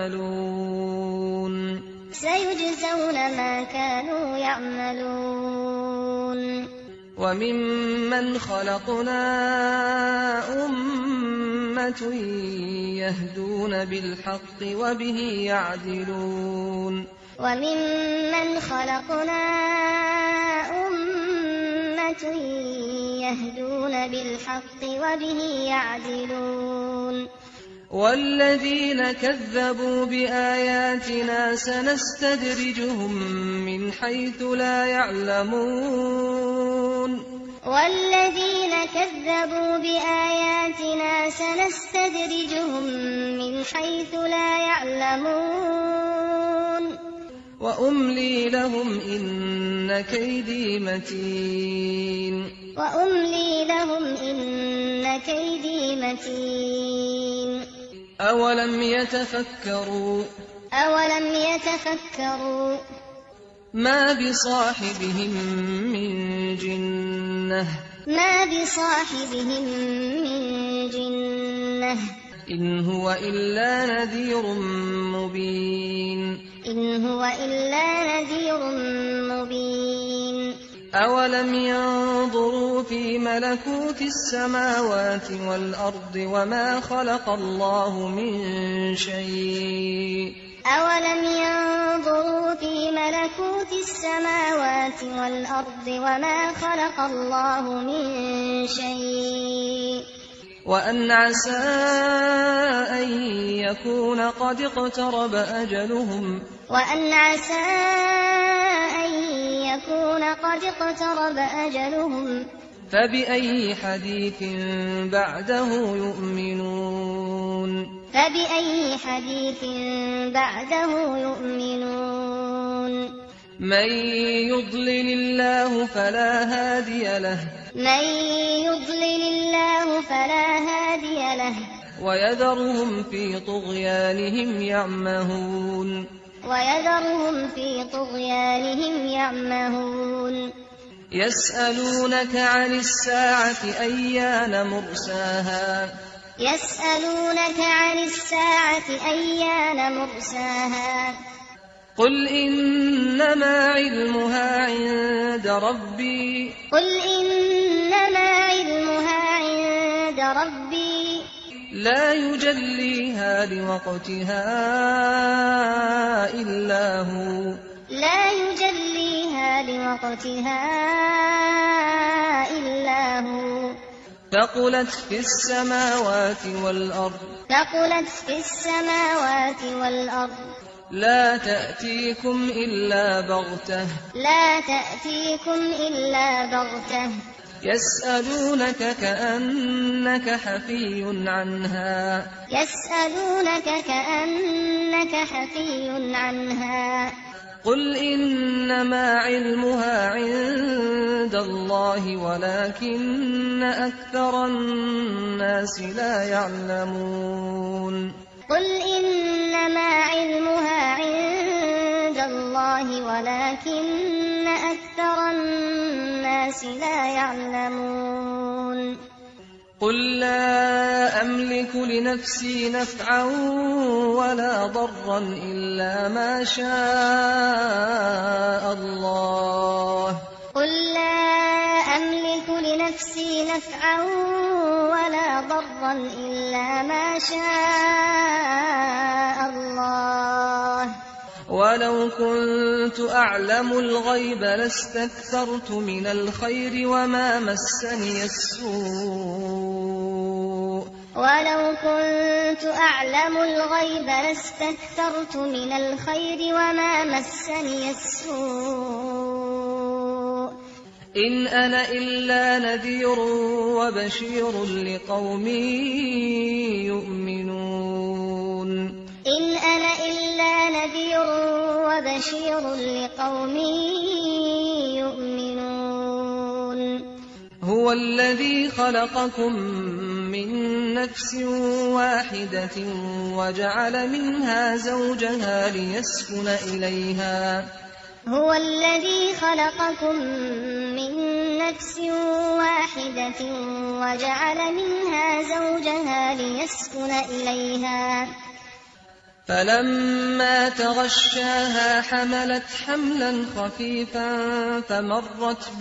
يعملون وممن خلقنا أمة يهدون بالحق وبه يعدلون وممن خلقنا أمة يهدون بالحق وبه يعدلون والذين كذبوا بآياتنا سنستدرجهم من حيث لا يعلمون والذين كذبوا بآياتنا سنستدرجهم من حيث لا يعلمون وأملي لهم إن كيدي متين وأملي لهم إن كيدي متين أولم يتفكروا ما بصاحبهم من جنة إن هو إلا نذير مبين أولم ينظروا في ملكوت السماوات والأرض وما خلق الله من شيء أولم ينظروا في ملكوت السماوات والأرض وما خلق الله من شيء وأن عسى أن يكون قد اقترب أجلهم فبأي حديث بعده يؤمنون من يضلل الله فلا هادي له ويذرهم في طغيانهم يعمهون يسألونك عن الساعة أيان مرساها قل إنما علمها عند ربي لا يجليها لوقتها إلا هو ثقلت في السماوات والأرض لا تأتيكم إلا بغتة يسألونك كأنك حفي عنها قل إنما علمها عند الله ولكن أكثر الناس لا يعلمون قل لا أملك لنفسي نفعا ولا ضرا إلا ما شاء الله ولو كنت أعلم الغيب لاستكثرت من الخير وما مسني السوء إن أنا إلا نذير وبشير لقوم يؤمنون هو الذي خلقكم من نفس واحدة وجعل منها زوجها ليسكن إليها فلما تغشاها حملت حملا خفيفا فمرت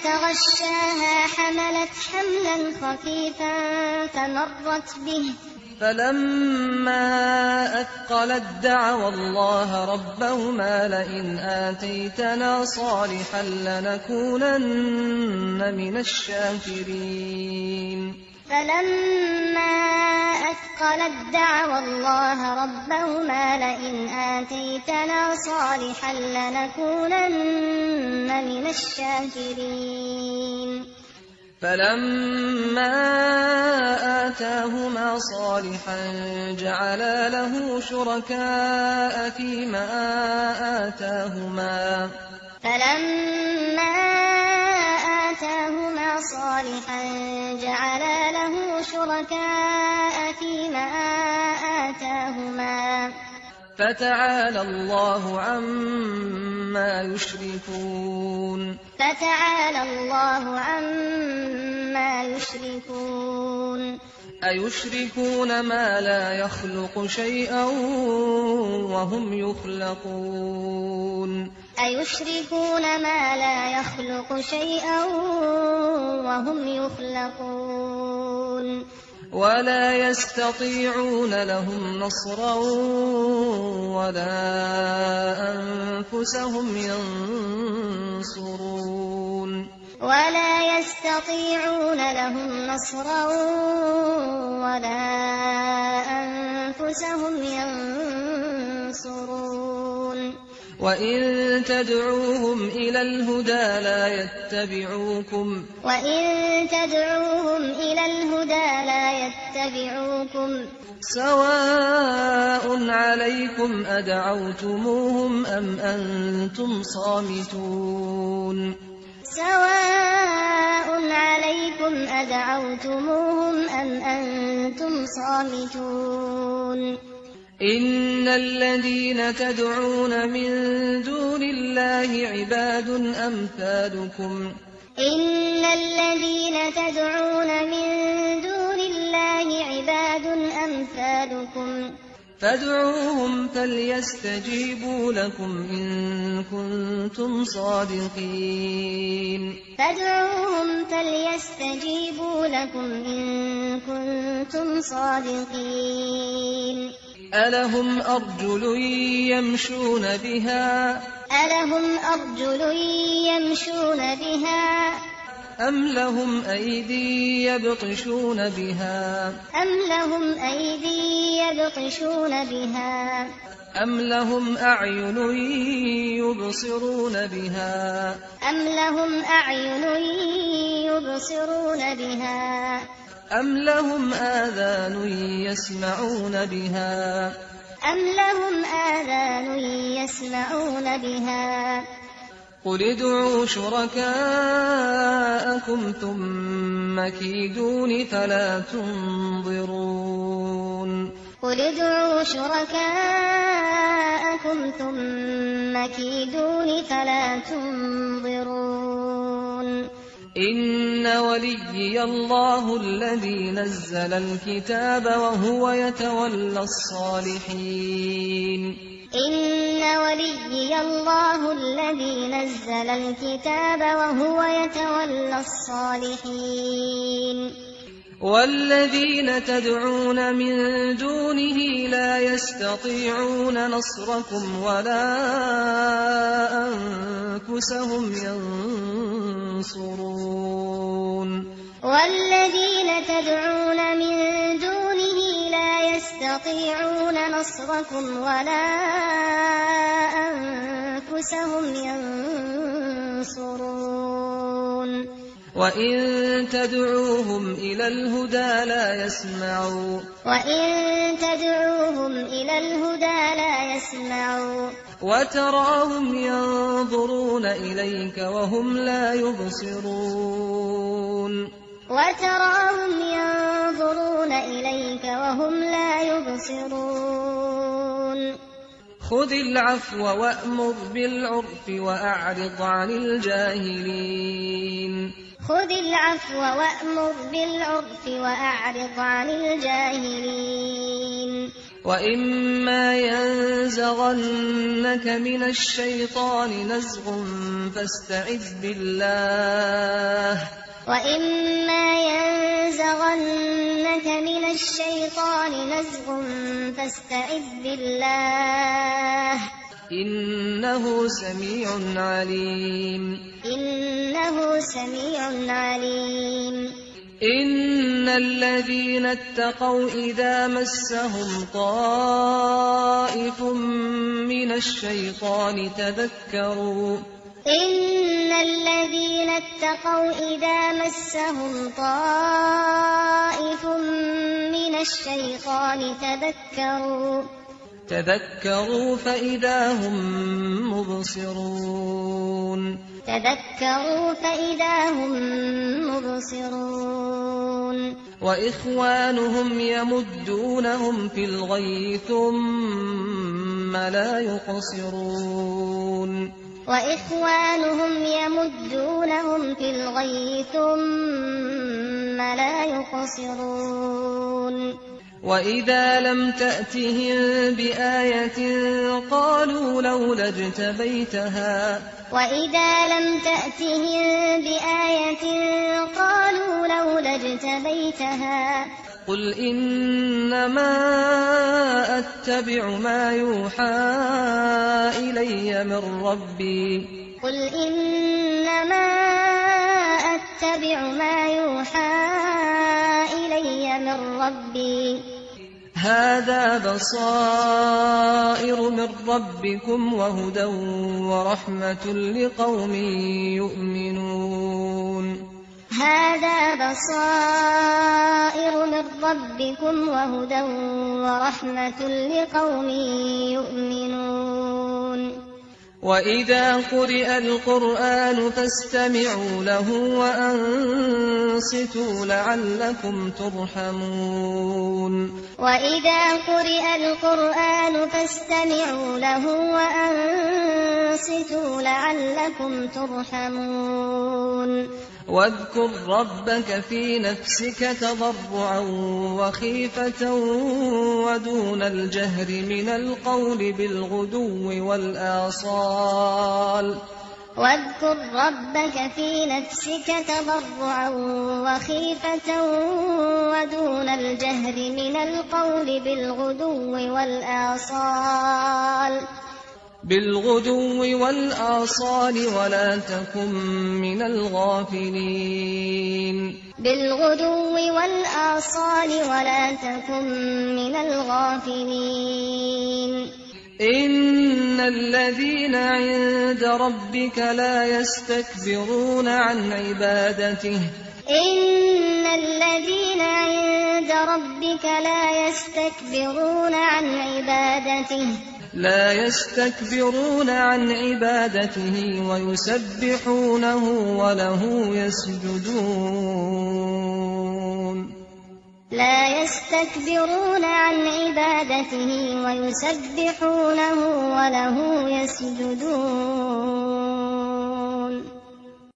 به فلما أثقلت دعوا الله ربهما لئن آتيتنا صالحا لنكونن من الشاكرين فلما أثقلت دعوا الله ربهما لئن آتيتنا صالحا لنكونن من الشاكرين فلما آتاهما صالحا جعلا له شركاء فيما آتاهما فلما آتاهما صالحا جعلا له شركاء فيما آتاهما فتعالى الله عما يشركون أيشركون ما لا يخلق شيئا وهم يخلقون ولا يستطيعون لهم نصرا ولا أنفسهم ينصرون وإن تدعوهم إلى الهدى لا يتبعوكم سواء عليكم أدعوتموهم أم أنتم صامتون إن الذين تدعون من دون الله عباد أمثالكم فادعوهم فليستجيبوا لكم إن كنتم صادقين ألهم أرجل يمشون بها أم لهم أيدي يبطشون بها أم لهم أعين يبصرون بها أم لهم آذان يسمعون بها قل ادعوا شركاءكم ثم كيدون فلا تنظرون إن وليي الله الذي نزل الكتاب وهو يتولى الصالحين والذين تدعون من دونه لا يستطيعون نصركم ولا أنفسهم ينصرون وإن تدعوهم إلى الهدى لا يسمعوا وتراهم ينظرون إليك وهم لا يبصرون خذ العفو وأمر بالعرف وأعرض عن الجاهلين وإما ينزغنك من الشيطان نزغ فاستعذ بالله لك من الشيطان نزغ فاستعذ بالله إنه سميع عليم إن الذين اتقوا إذا مسهم طائف من الشيطان تذكروا إن الذين اتقوا إذا مسهم طائف من الشيطان تذكروا فإذا هم مبصرون وإخوانهم يمدونهم في الغي ثم لا يقصرون وإذا لم تأتهم بآية قالوا لولا اجتبيتها قل إنما أتبع ما يوحى إلي من ربي هذا بصائر من ربكم وهدى ورحمة لقوم يؤمنون وإذا قرئ القرآن فاستمعوا له وأنصتوا لعلكم ترحمون واذكر ربك في نفسك تضرعا وخيفة ودون الجهر من القول بالغدو والآصال ولا تكن من الغافلين إن الذين عند ربك لا يستكبرون عن عبادته ويسبحونه وله يسجدون